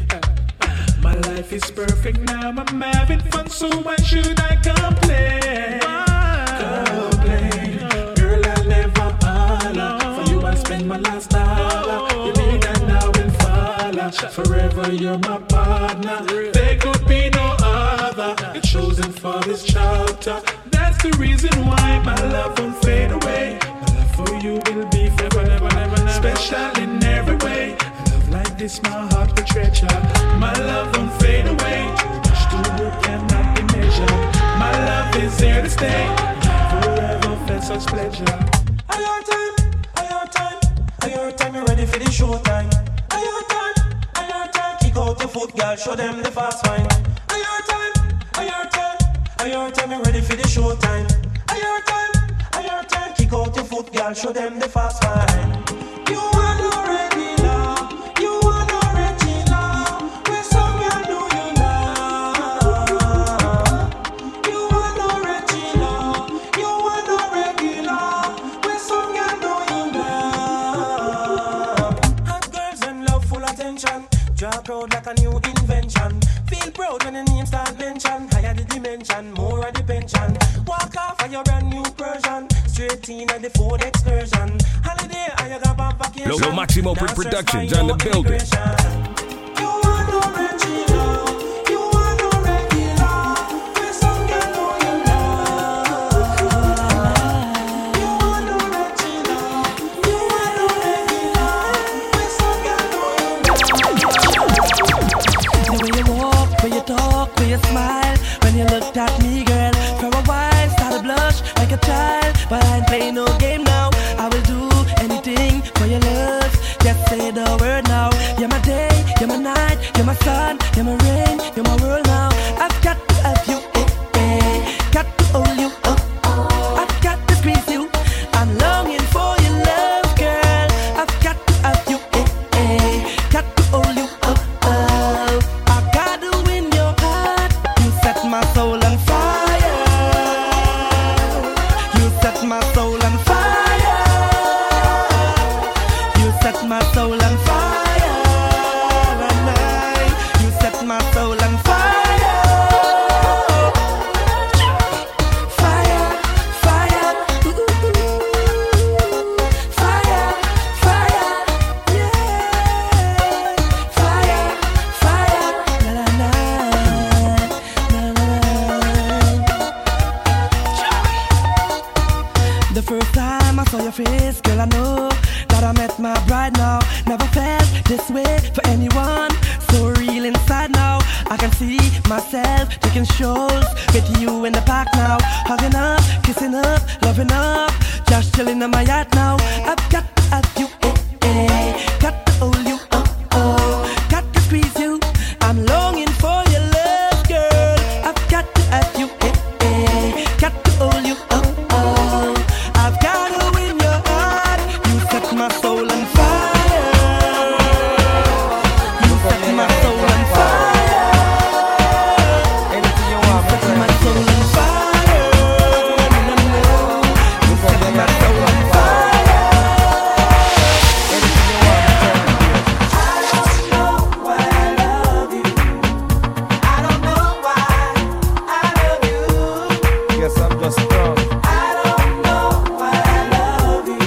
My life is perfect now, I'm having fun, so why should I complain? Complain, girl, I'll never holler. For you, I spend my last dollar. You need and I will follow. Forever, you're my partner. There could be no other. You're chosen for this chapter. That's the reason why my love won't fade away. My love for you will be forever, never, never, never. Special in every way. A love like this, my heart will treasure. My love won't fade away. Too much, too good cannot be measured. My love is here to stay. Never ever felt such pleasure. Are your time? Are your time? Are your time? You ready for the show time? Are your time? Are your time? Kick out your foot, girl. Show them the fast wine. Are your time? Are your time? Are your time? You ready for the show time? Are your time? Are your time? Kick out your foot, girl. Show them the fast wine. You are not ready now. You are not ready now. Where some girl do you now? You are not ready now. You are not ready now. Where some girl do you now? Hot girls and love full attention. Draw a crowd like a new invention. Feel proud when the name start mention. Higher the dimension, more of the pension. Walk off of your brand new Persian. Straight in at the Ford excursion. Holiday, I got a vacation. Lo, Lo Maximo Productions on the building. You are no regular. You are no regular. Where some girl know you now. You are no regular. You are no regular. Where some girl know you now. The way you walk, when you talk, when you smile, when you looked at me, girl, for a while, started blush like a child, but I ain't playing no game now. I will do anything for your love. Just say the word now. You're my day, you're my night, you're my sun, you're my rain, you're my world now. I've got to have you, eh, eh. Got to hold you, oh, oh. I've got to squeeze you. I'm longing for your love, girl. I've got to have you, eh, eh. Got to hold you, oh, oh. I got to win your heart. You set my soul on fire. You set my soul on fire. You set my soul on fire. And I, you set my soul on fire. Fire, fire, ooh, fire, fire, yeah. Fire, fire, this way for anyone. So real inside now, I can see myself taking shows with you in the park now, hugging up, kissing up, loving up, just chilling on my yacht now. I've got to have you, eh, eh. Got to hold you, oh, oh. Got to squeeze you, I'm longing for your love, girl. I've got to have you, eh, eh. Got to hold you, oh, oh. I've got to win your heart. You set my soul on fire. You set my soul on fire. Anything you want, you set my soul on fire. No, no, no. You set my soul on fire. Anything you want, I don't know why I love you. I don't know why I love you. Guess I'm just strong. I don't know why I love you.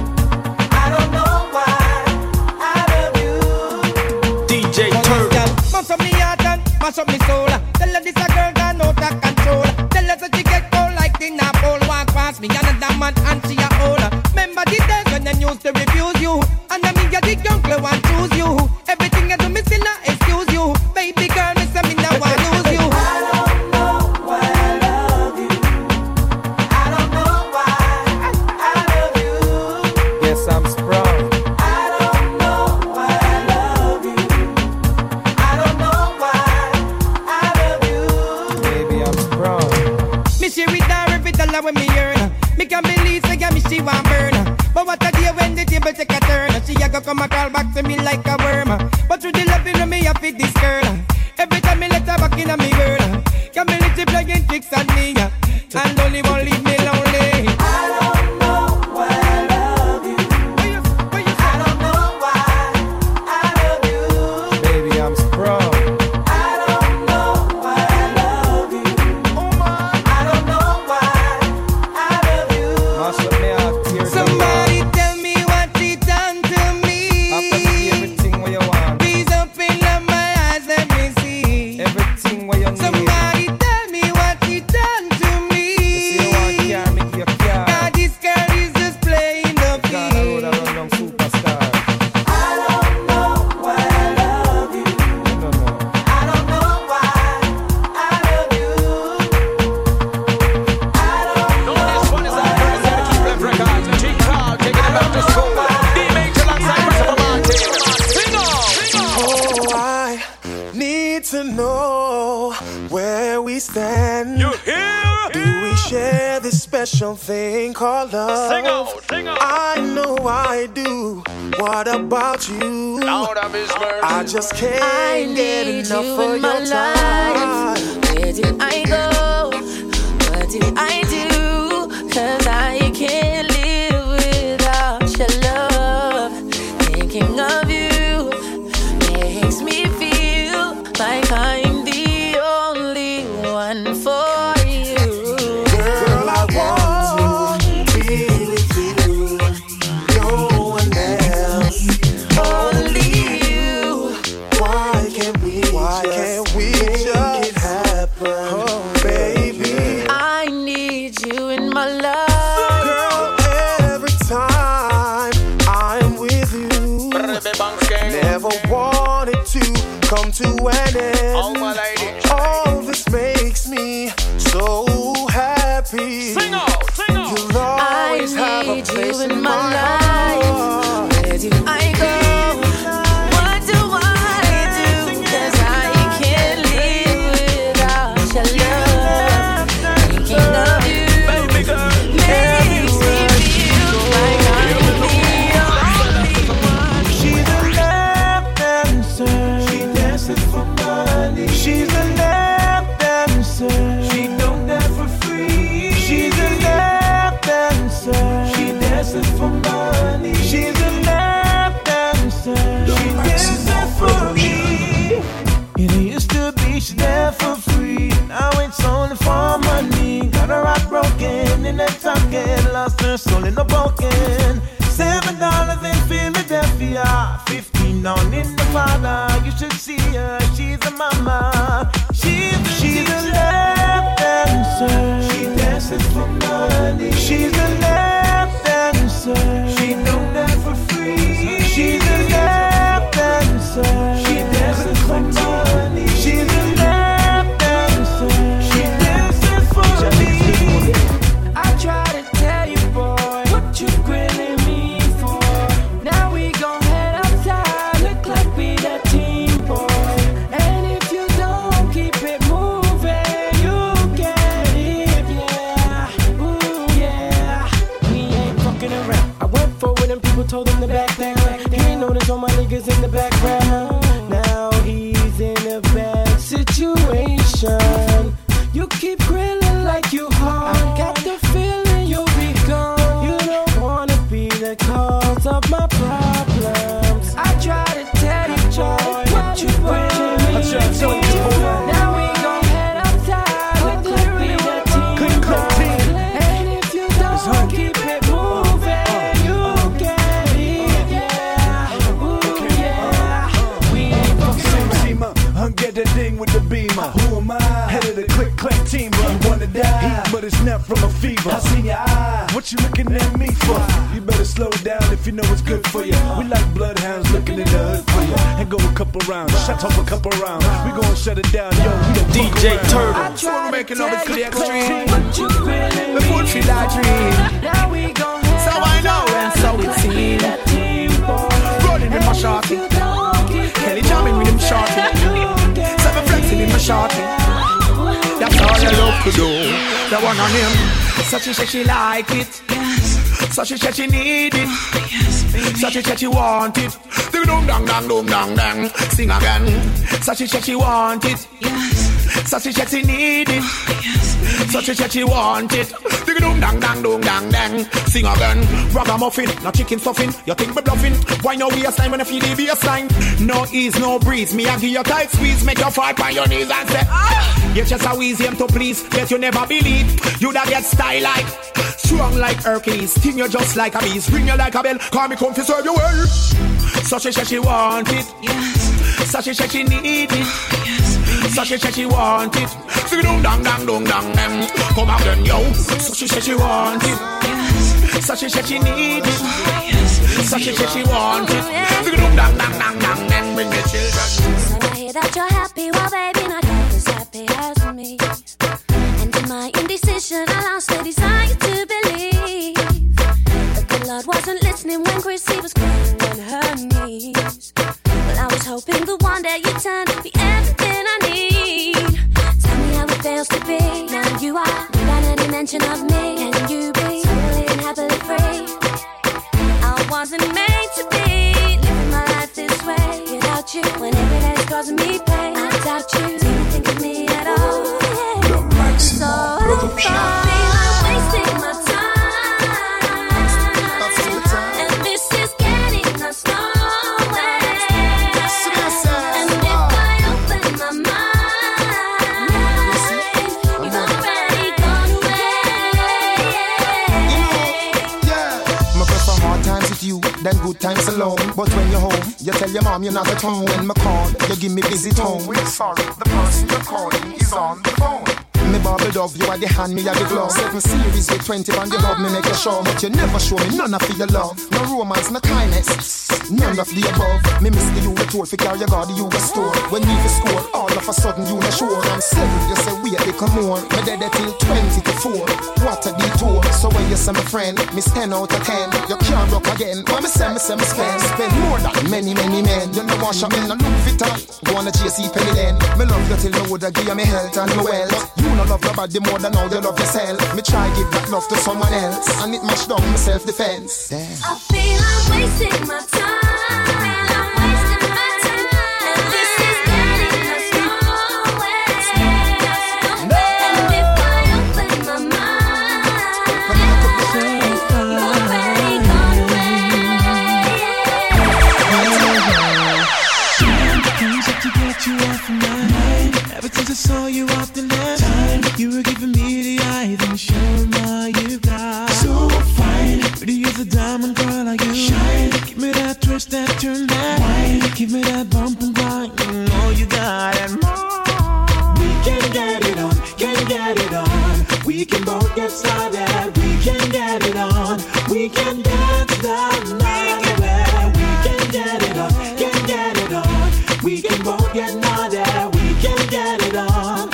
I don't know why I love you. D J Turtle. Mash up me heart and mash up me soul. Tell her this a girl got no out of control. Tell her that she get cold like the Napole. Walk past me another man and she a older. Remember the days when them used to refuse you, and I mean you the young and choose you. Everything you do me still not excuse you. Baby girl, me say me now want lose you. I don't know why I love you. I don't know why I love you. Yes, I'm strong. I don't know why I love you. I don't know why I love you. Baby, I'm strong. Me share with her every dollar when me earn. Me can believe say me she want burn. But what a day when the table take a turn. She a go come a crawl back to me like a worm. But through the loving of me I fit this girl. Every time me let her back in a me girl. Can me let you playing tricks on me. And only won't leave me lonely. I don't know why I love you. I don't know why I love you. Baby, I'm strong. I don't know why I love you. I don't know why I love you. Mash up me heart, tears of Somebody tell me what she done to me. After see everything what you want, Please open up my eyes, let me see. everything what you need. Somebody tell me what she done to me. You say you want car, me give you car. God, this girl is just playing the Gonna road a field. run down superstar. I don't know why I love you. You don't know. I don't know why I love you. I don't know. This one is our first ever Keep Left Records. King Cloud taking it back to school. D-Major alongside Christopher Martin. Sing on! Oh, I need to know where we stand. You hear? Do we share this special thing called love? Sing out, sing out. I know I do. What about you? Lord have His mercy. I just can't I get need enough you of in my your time. life. Where do I go? What do I do? Cause I can't live without your love. Thinking of you makes me feel like I'm the only one for you. Girl, I want to be with you. No one else. Only you. Why can't we? Why can't we just it happen, baby? I need you in my life. Girl, every time I'm with you, never wanted to come to an end. Oh, my lady. All this makes me so happy. Sing out, sing out. You'll always I have a need place you in in my my life. heart. Where do I go? What do I do? Cause I can't live without your love. Thinking of you Baby girl. makes me feel like I'm the only one. She's a lap dancer. She dances for money. She's a lap dancer. She don't dance for free. She's a lap dancer. She dances for money. She's a lap dancer. She dances for me. It used to be she's there for free. Now it's only for money. Got her heart broken in that talking. Lost her soul in the broken. Seven dollars in Philadelphia, fifteen down in Nevada. You should see her, she's a mama. She's a, she's a lap dancer. She dances for money. She's a lap dancer. She don't dance for free. She's a lap dancer. is in the background. Now he's in a bad situation. You keep grilling like you hard. I got the feeling you'll be gone. You don't wanna be the cause of my problems. I try to tell you, joy, but you bring me down. Now we gon' head outside. We could be the team. And if you don't keep it moving, you can leave, yeah. Ooh, yeah. We ain't fucking around. Get that thing with the beamer. Who am I? Head of the click clack team, but you wanna die, but it's not from a fever. I see your eye. What you looking at me for? You better slow down if you know it's good for you. We like bloodhounds looking in the hood for you. And go a couple rounds, shut up a couple rounds. We gon' shut it down, yo. We don't D J Turtle. So we're making love it to the extreme. Before she die dream. So I know and so it seems. Rolling in my shorty. Kelly jamming with him shorty. Seven flexing in my shorty. That's all I love to do. The one on him. So she said she like it. So she said she need it. So she said she want it. Ding dong dang dang dong dang dang. Sing again. So she said she want it. So she said she need it. So she said she want it. Ding dong dang dang dong dang dang. Sing again. Ragamuffin, no chicken stuffing. You think me bluffing? Why no waistline when I feel the baseline? No ease, no breeze. Me I give you tight squeeze. Make you fall on your knees and say, ah! You just a easy him to please. Yet you never believe. You da get style like strong like Hercules. Sting you just like a beast. Ring you like a bell. Call me come to serve you well. So she said she want it. Yes. So she said she need it. Yes. So she said she want it. Sing dong dang dang dong dang dang. Come out then yo. So she said she want it. Yes. So she said she need it. Yes. So she said she want it. Sing dong dang dang dang dang dang. Bring the children. So I hear that you're happy, well baby not half as happy as me. And in my indecision I lost the desire to believe that the Lord wasn't listening when Chrissy was crying on her knees. Well I was hoping that one day you'd turn to be everything I need. Tell me how it feels to be. Now you are without any mention of me. Can you be totally and happily free? I wasn't made to be living my life this way without you. When every day's causing me pain, I doubt you. Do you think of me at all? So I feel I'm wasting my time, and this is getting us nowhere. And if I open my mind, you've already gone away. I prefer hard times with you than good times alone. But when you're home, you tell your mom you're not at home. When I call, you give me busy tone. We're sorry, the person you're calling is on the phone. Me Barbie love, you are the hand, me are the glove. Seven series with twenty on the hub, me make you sure. But you never show me none of your love. No romance, no kindness, none of the above. Me miss the you the tour, fi carry your God, you a store. When you fi score, all of a sudden you not sure. I'm seven, you say wait, they come more. Me dead till twenty to four. What a detour. So when you say my friend, miss ten out of ten. You can't rock again. When me say me say me spend, spend more than many many men. You know wash up in no look fit on. Go on a J C Penny then. Me love you till me woulda give you me health and me wealth. You no love nobody more than how you love yourself. Me try give that love to someone else, and it mash down my self-defense. Damn. I feel I'm wasting my time. I'm wasting my time, and this is getting us nowhere. And if I open my mind, you've already gone away. Things that to get you off my mind. Ever since I saw you out the last time, you were giving me the eye, then showing my you got so fine. Pretty as a diamond girl, like you shine. Give me that twist, that turn, that wine. Give me that bump and grind. You know you got it more. We can get it on, can get it on. We can both get started. We can get it on. We can dance the night away. We can get it on, can get it on. We can both get naughty. We can get it on.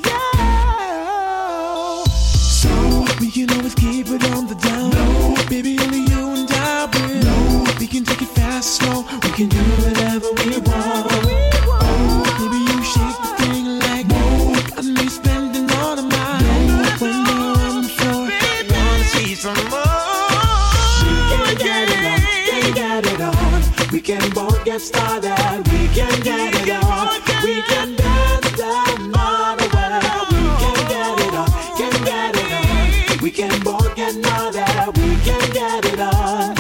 Yeah. So we can always keep it on the down. No, baby, only you and I will. No, we can take it fast, slow. We can do whatever we want. Oh, baby, you shake the thing like whoa. Got me spending all of my money. When you're on the floor, I wanna see some more. We can get it on, can get it on. We can both get get started, we can get it on. We can dance down all the way. We can get it on, can get it on. We can both get started, we can get it on.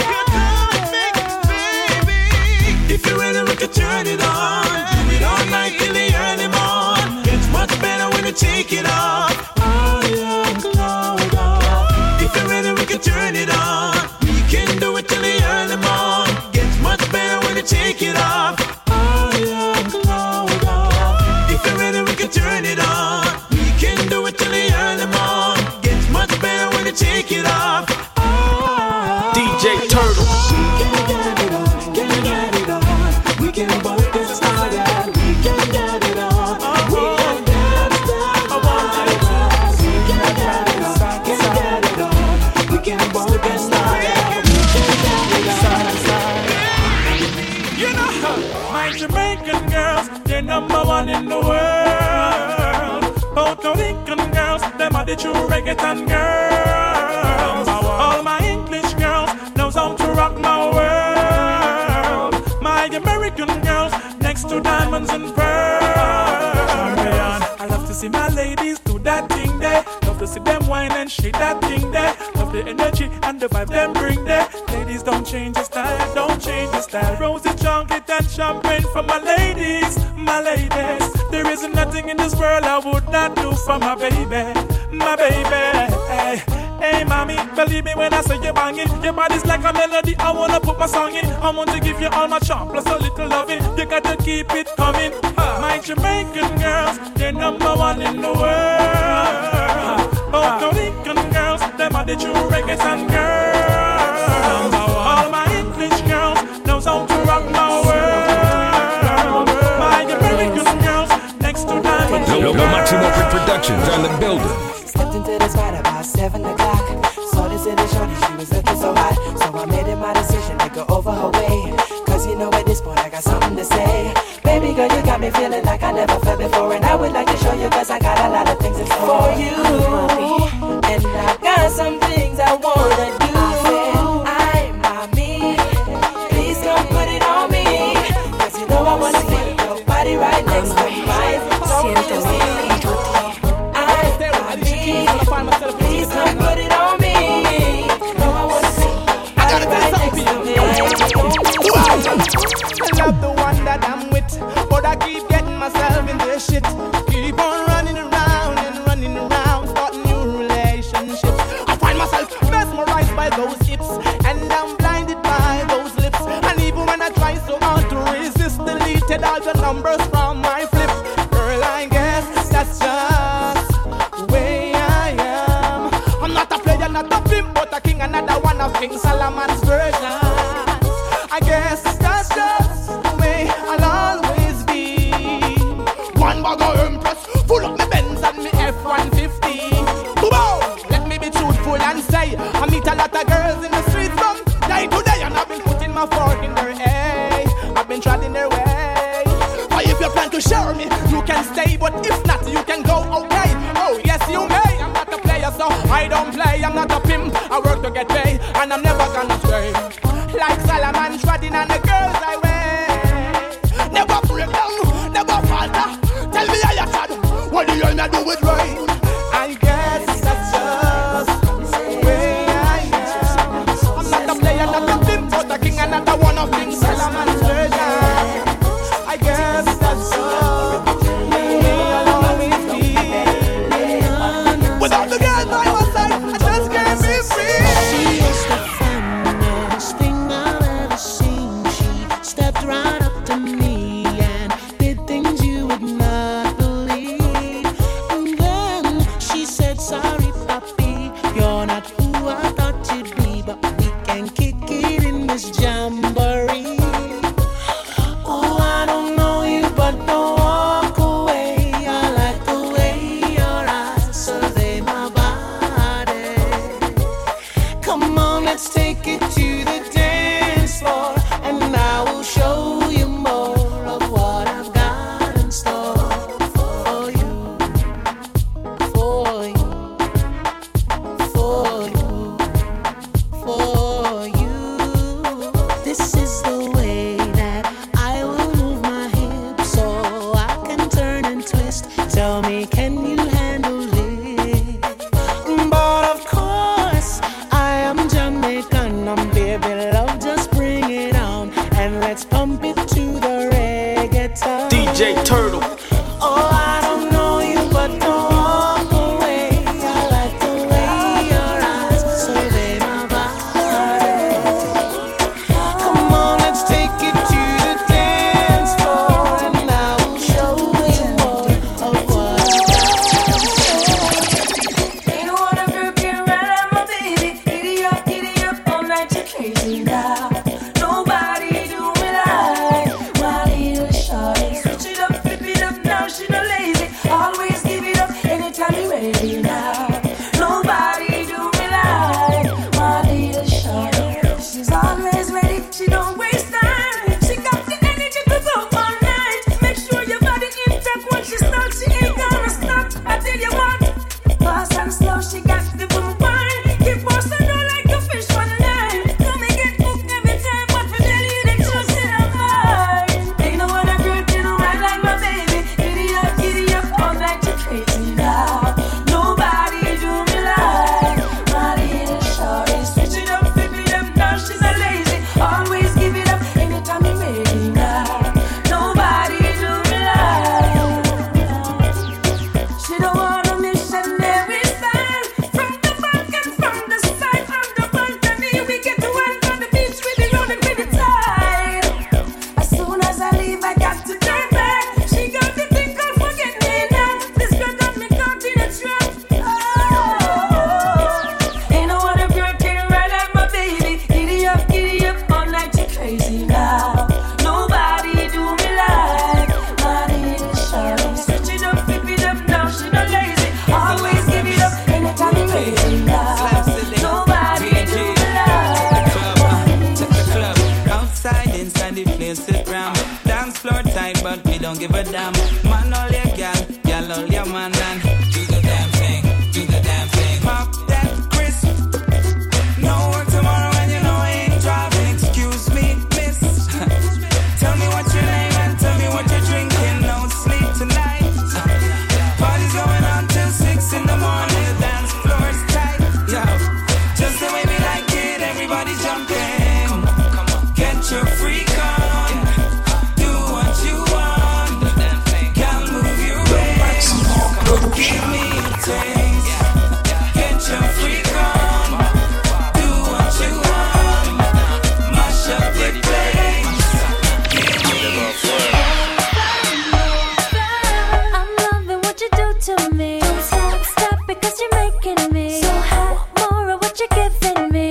If you're ready, we can turn it on. Do it all night till the early morn. It's much better when you take it off. Oh yeah, cloud off. If you're ready, we can turn it on. We can do it till the early morn. Gets much better when you take it off. Oh yeah, cloud off. If you're ready, we can turn it on. We can do it till the early morn. Gets much better when you take it off. Oh, D J Turtle. We can get it on, can get it on. We can both get started. We can get it on. We can dance down the line. We can get it on, can get it on. We can both get started. We can get it on. You know, my Jamaican girls, they're number one in the world. Puerto Rican girls, them are the true reggaeton girls. All my English girls knows how to rock my world. My American girls next to diamonds and pearls. I love to see my ladies do that thing there. Love to see them whine and shake that thing there. Love the energy and the vibe them bring there. Ladies, don't change the style, don't change the style. Rosy chocolate and champagne for my ladies, my ladies. There isn't nothing in this world I would not do for my baby, my baby. Hey, hey, mommy, believe me when I say you're banging. Your body's like a melody, I wanna put my song in. I want to give you all my charm, plus a little loving. You gotta keep it coming. My Jamaican girls, they're number one in the world. Puerto Rican girls, them are the true reggaeton girls. All my English girls knows how to rock my world. My American girls next to diamonds. Lo Máximo Productions on the building. Stepped into the spot about seven o'clock. Saw this little shorty, she was looking so hot. So I made it my decision to go over her way. Cause you know at this point I got something to say. Baby girl, you got me feeling like I never felt before. And I would like to show you cause I got a lot of things in store for you. And I got some things I wanna do. I said, I, mommy, please don't put it on me. Cause you know I wanna feel your body right next to mine. So you see, please don't put it on me. No, I wanna see. I gotta right next to me. I love the one that I'm with, but I keep getting myself in this shit. Keep on running around and running around, starting new relationships. I find myself mesmerized by those hips, and I'm blinded by those lips. And even when I try so hard to resist, deleted all the numbers from my flip. Girl, I guess that's just the way I am. I'm not a player, not a pimp, but a king, another one of King Solomon's version. I guess that's just the way I'll always be. One bag of Empress, full up my Benz and me F one fifty. Boom! Let me be truthful and say I meet a lot of girls in the streets from day to day, and I've been putting my fork in their way. I've been treading their way. Or if you plan to share me, you can stay, but if not, you can go, okay? Oh yes, you may. I'm not a player, so I don't play. I'm not a pimp, I work to get paid, and I'm never gonna stray. Like Solomon treading on the girls I wear. Never break down, never falter. Tell me how you tried. What do you want me to do with right? I guess that's just the way I am. I'm not a player, not a pimp, but a king and not a one of King Solomon's version. I guess that's just the way I'll always be. Without the girls by my side, I just can't be free. She is the funniest thing I've ever seen. J Turtle. Oh, I don't know you, but don't walk away. I like the way your eyes survey my body. Come on, let's take it to the dance floor, and I will show you more of what Ain't no other girl can ride like my baby. Giddy up, giddy up, all night you're crazy now. Nobody do me like my little shorty. Switch it up, flip it up, now she no lazy. Always give it up anytime you're ready now. Nobody do me like my little shorty. She's always ready, she don't waste time. She got the energy to go all night. Make sure your body intact when she starts, she ain't gonna stop. I tell you what, fast and slow, she got the boom wine. Keep bustin' her like a fish on the line. Come and get hooked every time, but for daily they just in her mind. Ain't no other girl can ride like my baby. Giddy up, giddy up, all night you're crazy now. Nobody do me like my little shorty. Switch it up, flip it up, now she's not lazy. Always give it up anytime you're ready now. Nobody do me like. She don't want a missionary style. From the back and from the side, on the balcony, we get to work on the beach with the road and with the tide. As soon as I leave, I got to turn back. She got the thing called forget me now. This girl got me caught in a trap. Oh, ain't no other girl can ride like my baby. Giddy up, giddy up, all night you're crazy now. Nobody do me like my little shorty. Switch it up, flip it up, now she no lazy. Always give it up anytime you're ready now. Nobody do me like. Check the club. Outside, inside the place sit round. Dance floor tight, but we don't give a damn. Man all your gal, gal all your man, and do the damn thing, do the damn thing. Pop that crisp. No work tomorrow, and you know I ain't driving. Excuse me, miss. Tell me what's your name and tell me what you're drinking. No sleep tonight. Party's going on till six in the morning. The dance floor's tight. Yo, just the way we like it. Everybody jumping. Get your freak on. Do what you want. Can't move your waist. Give me a taste. Get your freak on. Do what you want. Mash up the place. I'm loving what you do to me. Don't stop, stop because you're making me so hot. More of what you're giving me.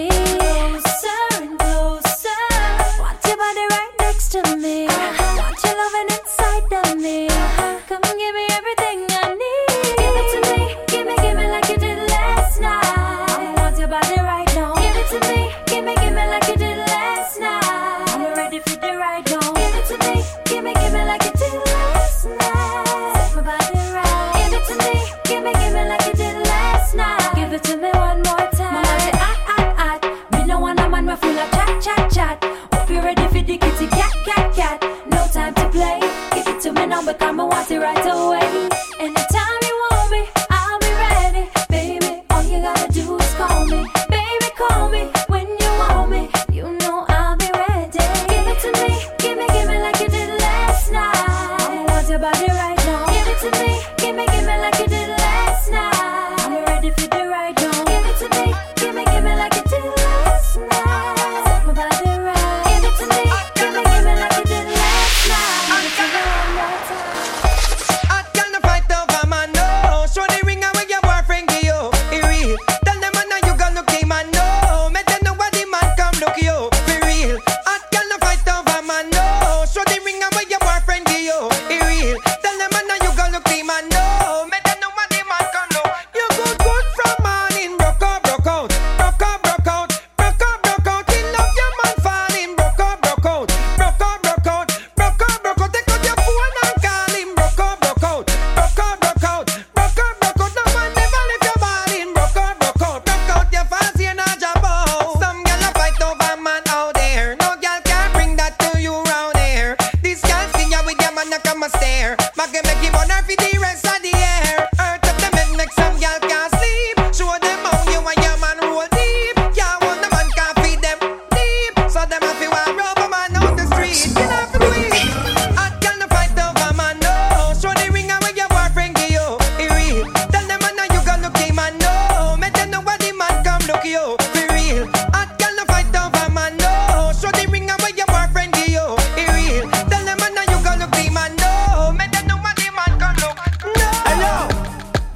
Closer and closer. Want your body right next to me. Want your loving inside of me. Come give me everything I need. Give it to me, give me, give me like you did last night. I want your body right now. Give it to me, give me, give me like you did last night. I'm ready for the right now. Give it to me, give me, give me like you did last night. Set my body right. Give it to me, give me, give me like you did last night. Give it to me one more time. Mama say ah ah ah. Me no want a man we full of chat chat chat. Hope you ready for the kitty cat cat cat. No time to play. Give it to me now because I want it right away. Anytime you want me, I'll be ready, baby. All you gotta do is call me, baby. Call me when you want me. You know I'll be ready. Give it to me, give me, give me like you did last night. I want your body right now. Give it to me, give me, give me like you did last night. I'm ready for the right now. Give it to me, give me, give me like you did last night. Set my body right. Give it to me, give me, give me like you did last night. Give it to me one more time. Hot girl no fight over man, no. Show the ring away your boyfriend give you. It real. Tell them man now you got no key man, no. Make them know what the man come look you. For real. Hot girl no fight over man, no. Show the ring away your boyfriend give you. It real. Tell them man now you got no key man, no. Make them know what the man come look. You good good from morning, broke out, broke out, broke out, broke out, broke out, broke out. You love your man falling, broke out, broke out, broke out, broke out, broke out, broke out. Take out your phone and call him, broke out, broke out, broke out, broke out, broke out, broke out. No man never leave your body in, broke out, broke out, broke out. Your fancy and a job out. Some gyal a fight over man out there. No gyal can bring that to you round here. This gyal see ya with your man a come a stare. Make him make him on her for the rest of the year. Earth up the bed, make some gyal can't sleep. Show them how you and your man roll deep. Yeah, one the man can't feed them deep. So them have to walk rubber man out the street. Get off the weed. Hot gyal no fight over man, no.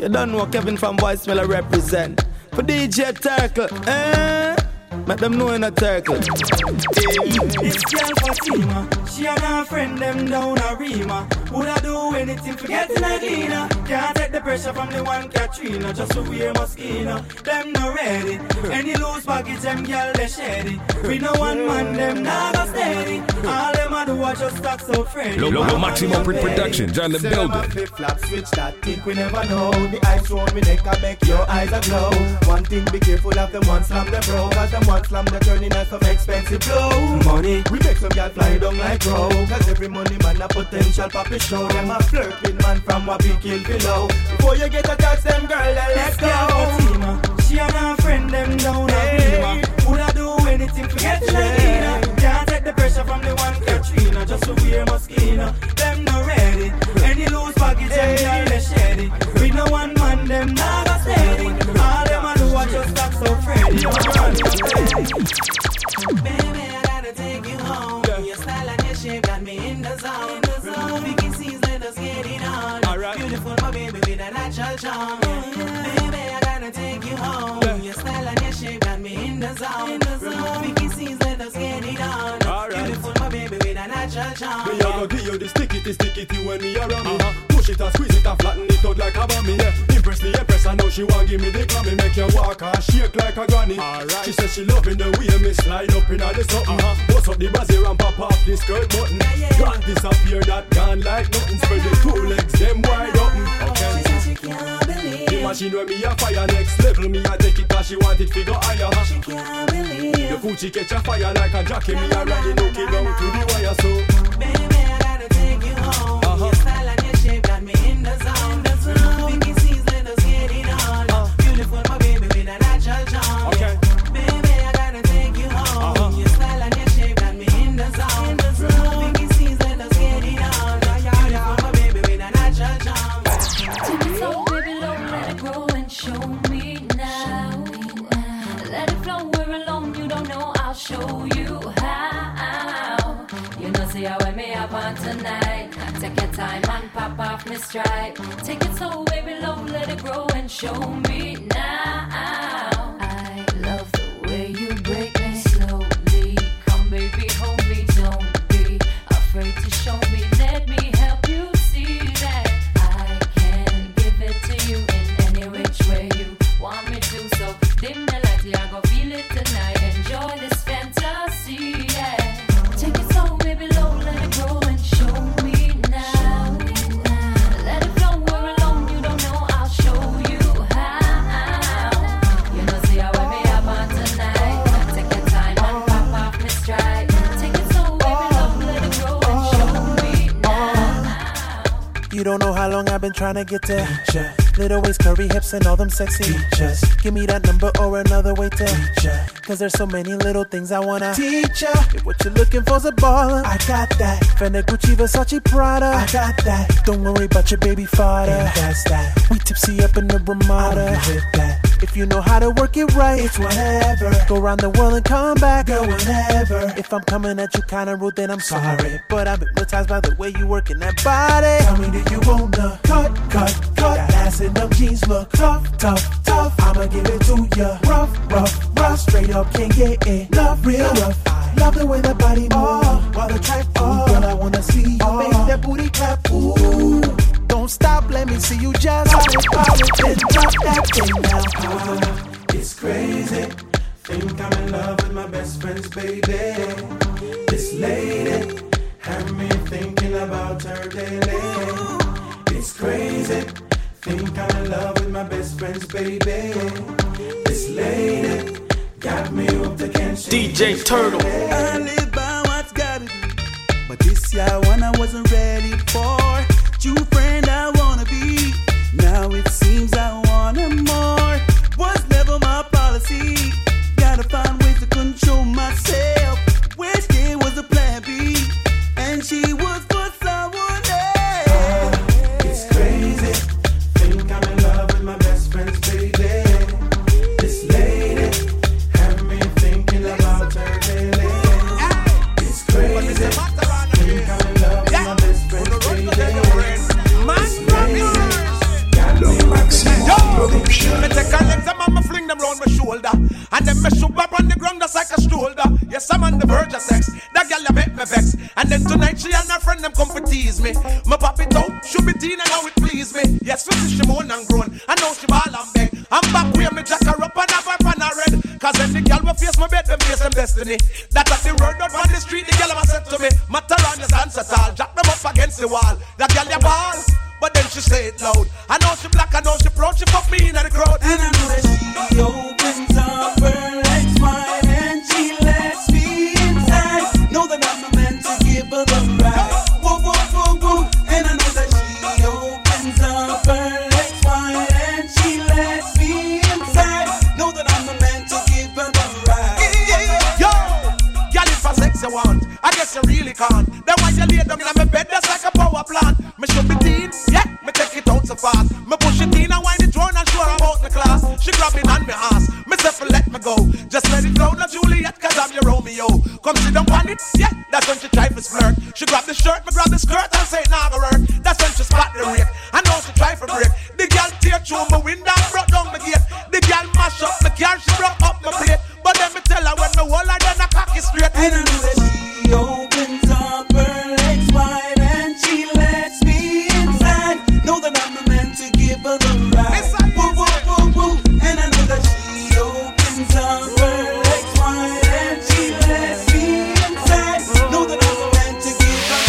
You don't know Kevin from Voicemail I represent. For D J Turkle, eh? Make them know in a Turkle. This girl Fatima, she and her friend them down a Rima. Woulda do anything for getting a cleaner. Can't take the pressure from the one Katrina. Just to wear Moschino, them not ready. Any loose package, them girl they shady. We no one man, them not go steady. All them a do are just talk so friendly. Logo Maximum Print Productions on the building. Flip-flop switch that think we never know. The ice round me neck I make your eyes aglow. One thing be careful of them one slam them bro. Cause them one slam they turning out some expensive blow. Money, we make some y'all fly down like crow. Cause every money man a potential poppy show. Them a flirting man from what we kill below. Before you get a touch them girl, then let's go. Fatima, she and her friend them down a Rima. Woulda do anything for getting a cleaner. Can't take the pressure from the one Katrina. Just to wear Moschino, them not ready. Any loose package, them girl they shady. We no one man, them not go steady. All them a do are just talk so friendly. Baby, I gotta take you home. Your style and your shape got me in the zone. Remove making scenes, let us get it on. Beautiful, my baby, with a natural charm. Baby, I gotta take you home. Your style and your shape got me in the zone. Remove making scenes, let us get it on. Beautiful, my baby, with a natural charm. Me a go give you the stickity stickity when me around me. Push it and squeeze it and flatten it out like a bummy. Impress the empress and now she want give me the clammy. Make you walk and shake like a granny. She says she loving the way me slide up in all the something. Bust up the brazier and pop off the skirt button. Can't disappear that gone like nothing. Spread the two legs them wide open. Okay. The machine when me a fire next level. Me a take it cause she want it figure higher. She can't believe the food she catch a fire like a jockey. Me a ride it hook it down to the wire so. Baby, I gotta take you home. Your style and your shape got me in the zone. Making scenes, let us get it on. Beautiful, my baby, with a natural charm. Okay. Baby, I gotta take you home. Your style and your shape got me in the zone. Making scenes, let us get it on. Beautiful, my baby, with a natural charm. Take it slow, baby, low, let it grow and show me now. Let it flow, we're alone, you don't know, I'll show you how. You know, see how I may have on tonight. Take your time and pop off my stride. Take it slow, baby, low, let it grow and show me now. I love the way you break me slowly. Come, baby, hold me, don't be afraid to show me. Let me help you see that I can give it to you in any which way you want me to. So dim the light, yeah, I go feel it tonight. Enjoy this fantasy, yeah. Take it slow, baby, low, let it grow and show me now. Let it flow, we're alone, you don't know, I'll show you how. You know, see how I may have on tonight. Take your time and pop off my stride. Take it slow, baby, low, let it grow and show me now. You don't know how long I've been trying to get to ya. Little waist, curvy hips, and all them sexy features. Give me that number or another way to reach ya. Cause there's so many little things I wanna teach ya. If what you're looking for's a baller, I got that. Fendi, Gucci, Versace, Prada, I got that. Don't worry about your baby father, and that's that. We tipsy up in the Ramada, I'm with that. If you know how to work it right, it's whatever. Go around the world and come back, girl, whenever. If I'm coming at you kinda rude, then I'm sorry. But I'm hypnotized by the way you working that body. Tell me, do you wanna cut, cut, cut? That ass in them jeans look tough, tough, tough. I'ma give it to ya. Rough, rough, rough. Straight up, can't get enough. Real rough. I love the way that body move oh, while the track oh, girl, I wanna see you oh, make that booty clap. Ooh. Don't stop, let me see you just pop it, pop it, then drop that thing now. Oh, it's crazy. Think I'm in love with my best friend's baby. This lady had me thinking about her daily. It's crazy. Think I'm in love with my best friend's baby. This lady got me hooked against D J Turtle. I live by what's gotta do, but this year one I wasn't ready for. True friend I wanna be, now it seems I wanna more. Was never my policy, gotta find ways to control myself. Wish there was a plan B, and she was for someone else. Oh, it's crazy, think I'm in love with my best friend's baby. This lady had me thinking about her daily. It's crazy, think I'm in love with my best friend's baby. me. My pop it out, should be teen and how it please me. Yes, for she moan and groan, I know she ball and beg. I'm back where me jack her up and have her pan her red. Cause when the girl will face my bed, them face them destiny. That at the word out on the street, the girl ever said to me, matter on the dance at all, jack them up against the wall. That girl ya ball, but then she say it loud. I know she black, I know she proud, she fuck me in the crowd. And I know that she opens up her legs wide and she lets me inside. Know that I'm the man to give her the ride. Whoa, whoa, whoa, whoa. And I know that she opens up her legs wide and she lets me inside. Know that I'm the man to give her the ride. Yo, girl, if for sex you want, I guess you really can't. Then why you lay down in my bed, that's like a power plant. Me should be teen, yeah, me take it out so fast. Me push it in and wind it round and show her about the class. She grab it on me ass, me say for let me go. Just let it go, not Juliet, cause I'm your Romeo. Come sit down on it, yeah, that's when she try to flirt. She grab the shirt, me grab the skirt and say it nah go work. That's when she spot the rake, I know she try for break. The girl tear through my window and broke down my gate. The girl mash up my car, she broke up my plate. But then me tell her when me hold her, then I cock it straight. And I know that she opens up her legs wide and she lets me inside. Know that I'm the man to give her the ride. Woo, woo, woo, woo. And I know that she opens up her legs wide and she lets me inside. Know that I'm the man to give her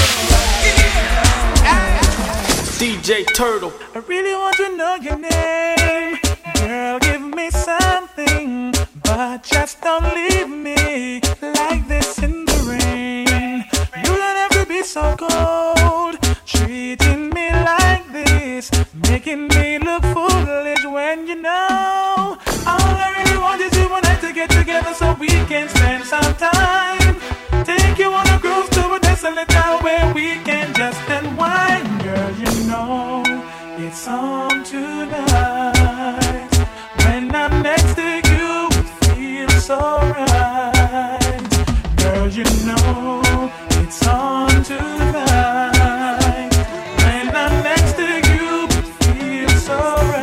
the ride. D J Turtle. I really want to know your name. Girl, give me something, but just don't leave me like this in the rain. You don't have to be so cold, treating me like this, making me look foolish when you know all I really want is you and I to get together so we can spend some time. Take you on a cruise to a desolate town where we can just unwind. Girl, you know it's on tonight. When I'm next to you, it feels so right. Girl, you know it's on tonight. When I'm next to you, it feels so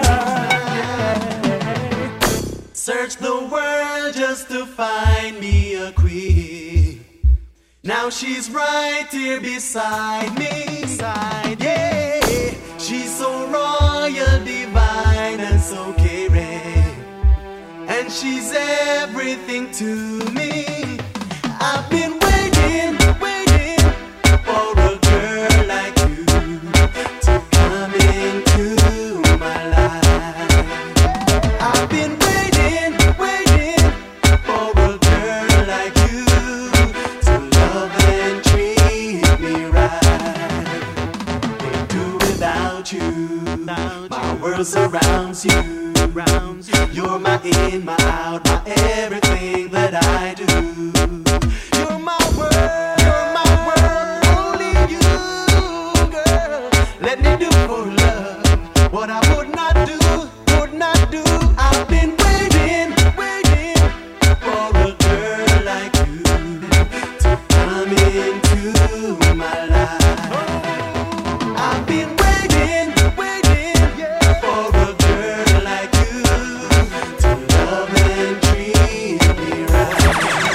right. Search the world just to find me a queen. Now she's right here beside me. Side, yeah. She's so royal, divine, and so caring. And she's everything to me. I've been waiting, waiting for a girl like you to come into my life. I've been waiting, waiting for a girl like you to love and treat me right. Can't do without you. My world surrounds you. You're my in, my out, my everything that I do. You're my world, you're my world, only you, girl. Let me do for love what I would not do, would not do. I've been waiting, waiting for a girl like you to come into my life. I've been waiting, waiting for a girl like you to love and treat me right.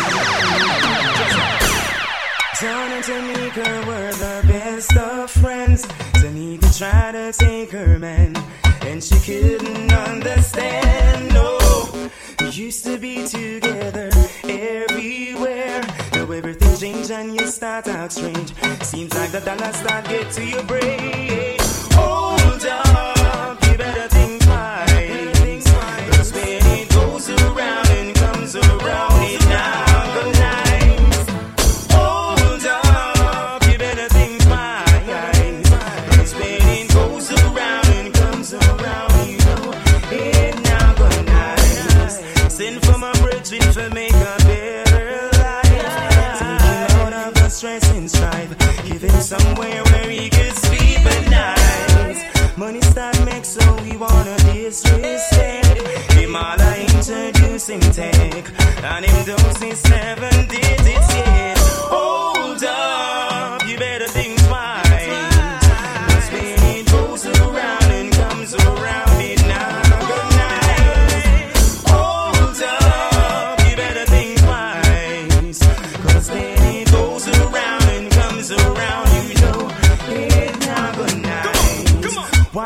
John and Tanika were the best of friends. Tanika tried to take her man, and she couldn't understand. No, we used to be together everywhere. Now everything changed and you start out strange. Seems like the dollar start get to your brain. Hold up, you better think twice. Cause when it goes around and comes around, it's not the night. Hold up, you better think twice. Cause when it goes around and comes around, you know it's not the night. Send for my brethren to make a better life. Take him out of the stress and strife. Give him somewhere where he could sleep at night. Money start make so we wanna disrespect. Him all I introduce him take, and him don't see seven digits yet. Hold up, you better think twice. Cause when it goes around and comes around, it not good night. Hold up, you better think twice. Cause when it goes around and comes around, you know it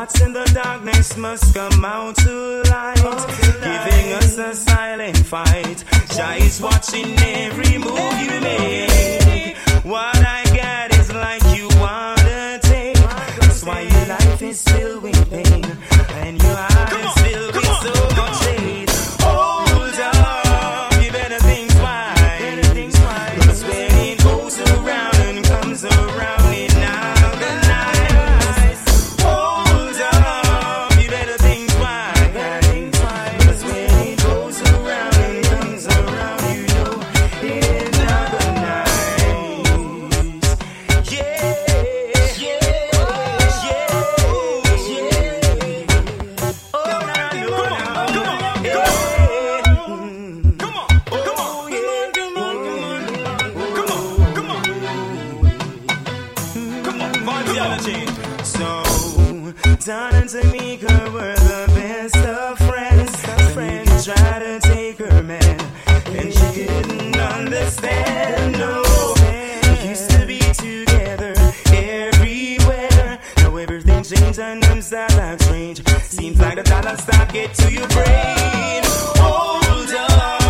What's in the darkness must come out to light, giving us a silent fight. Jah is watching every move you make. What I got is like you wanna take. That's why your life is filled with pain, and your heart is filled with so much hate. Hold up, you better think twice, 'cause when it goes around and comes around, it now the night. Hold up, you better think twice, 'cause when it goes around and comes around, you know it's not the night. Yeah, yeah, yeah, yeah. Oh, no, no, no. So, Don and Tamika were the best of friends. Friends tried to take her man, and she couldn't understand. No, they used to be together everywhere. Now everything changed and them start life change. Seems like the dollar stop get to your brain. Hold up.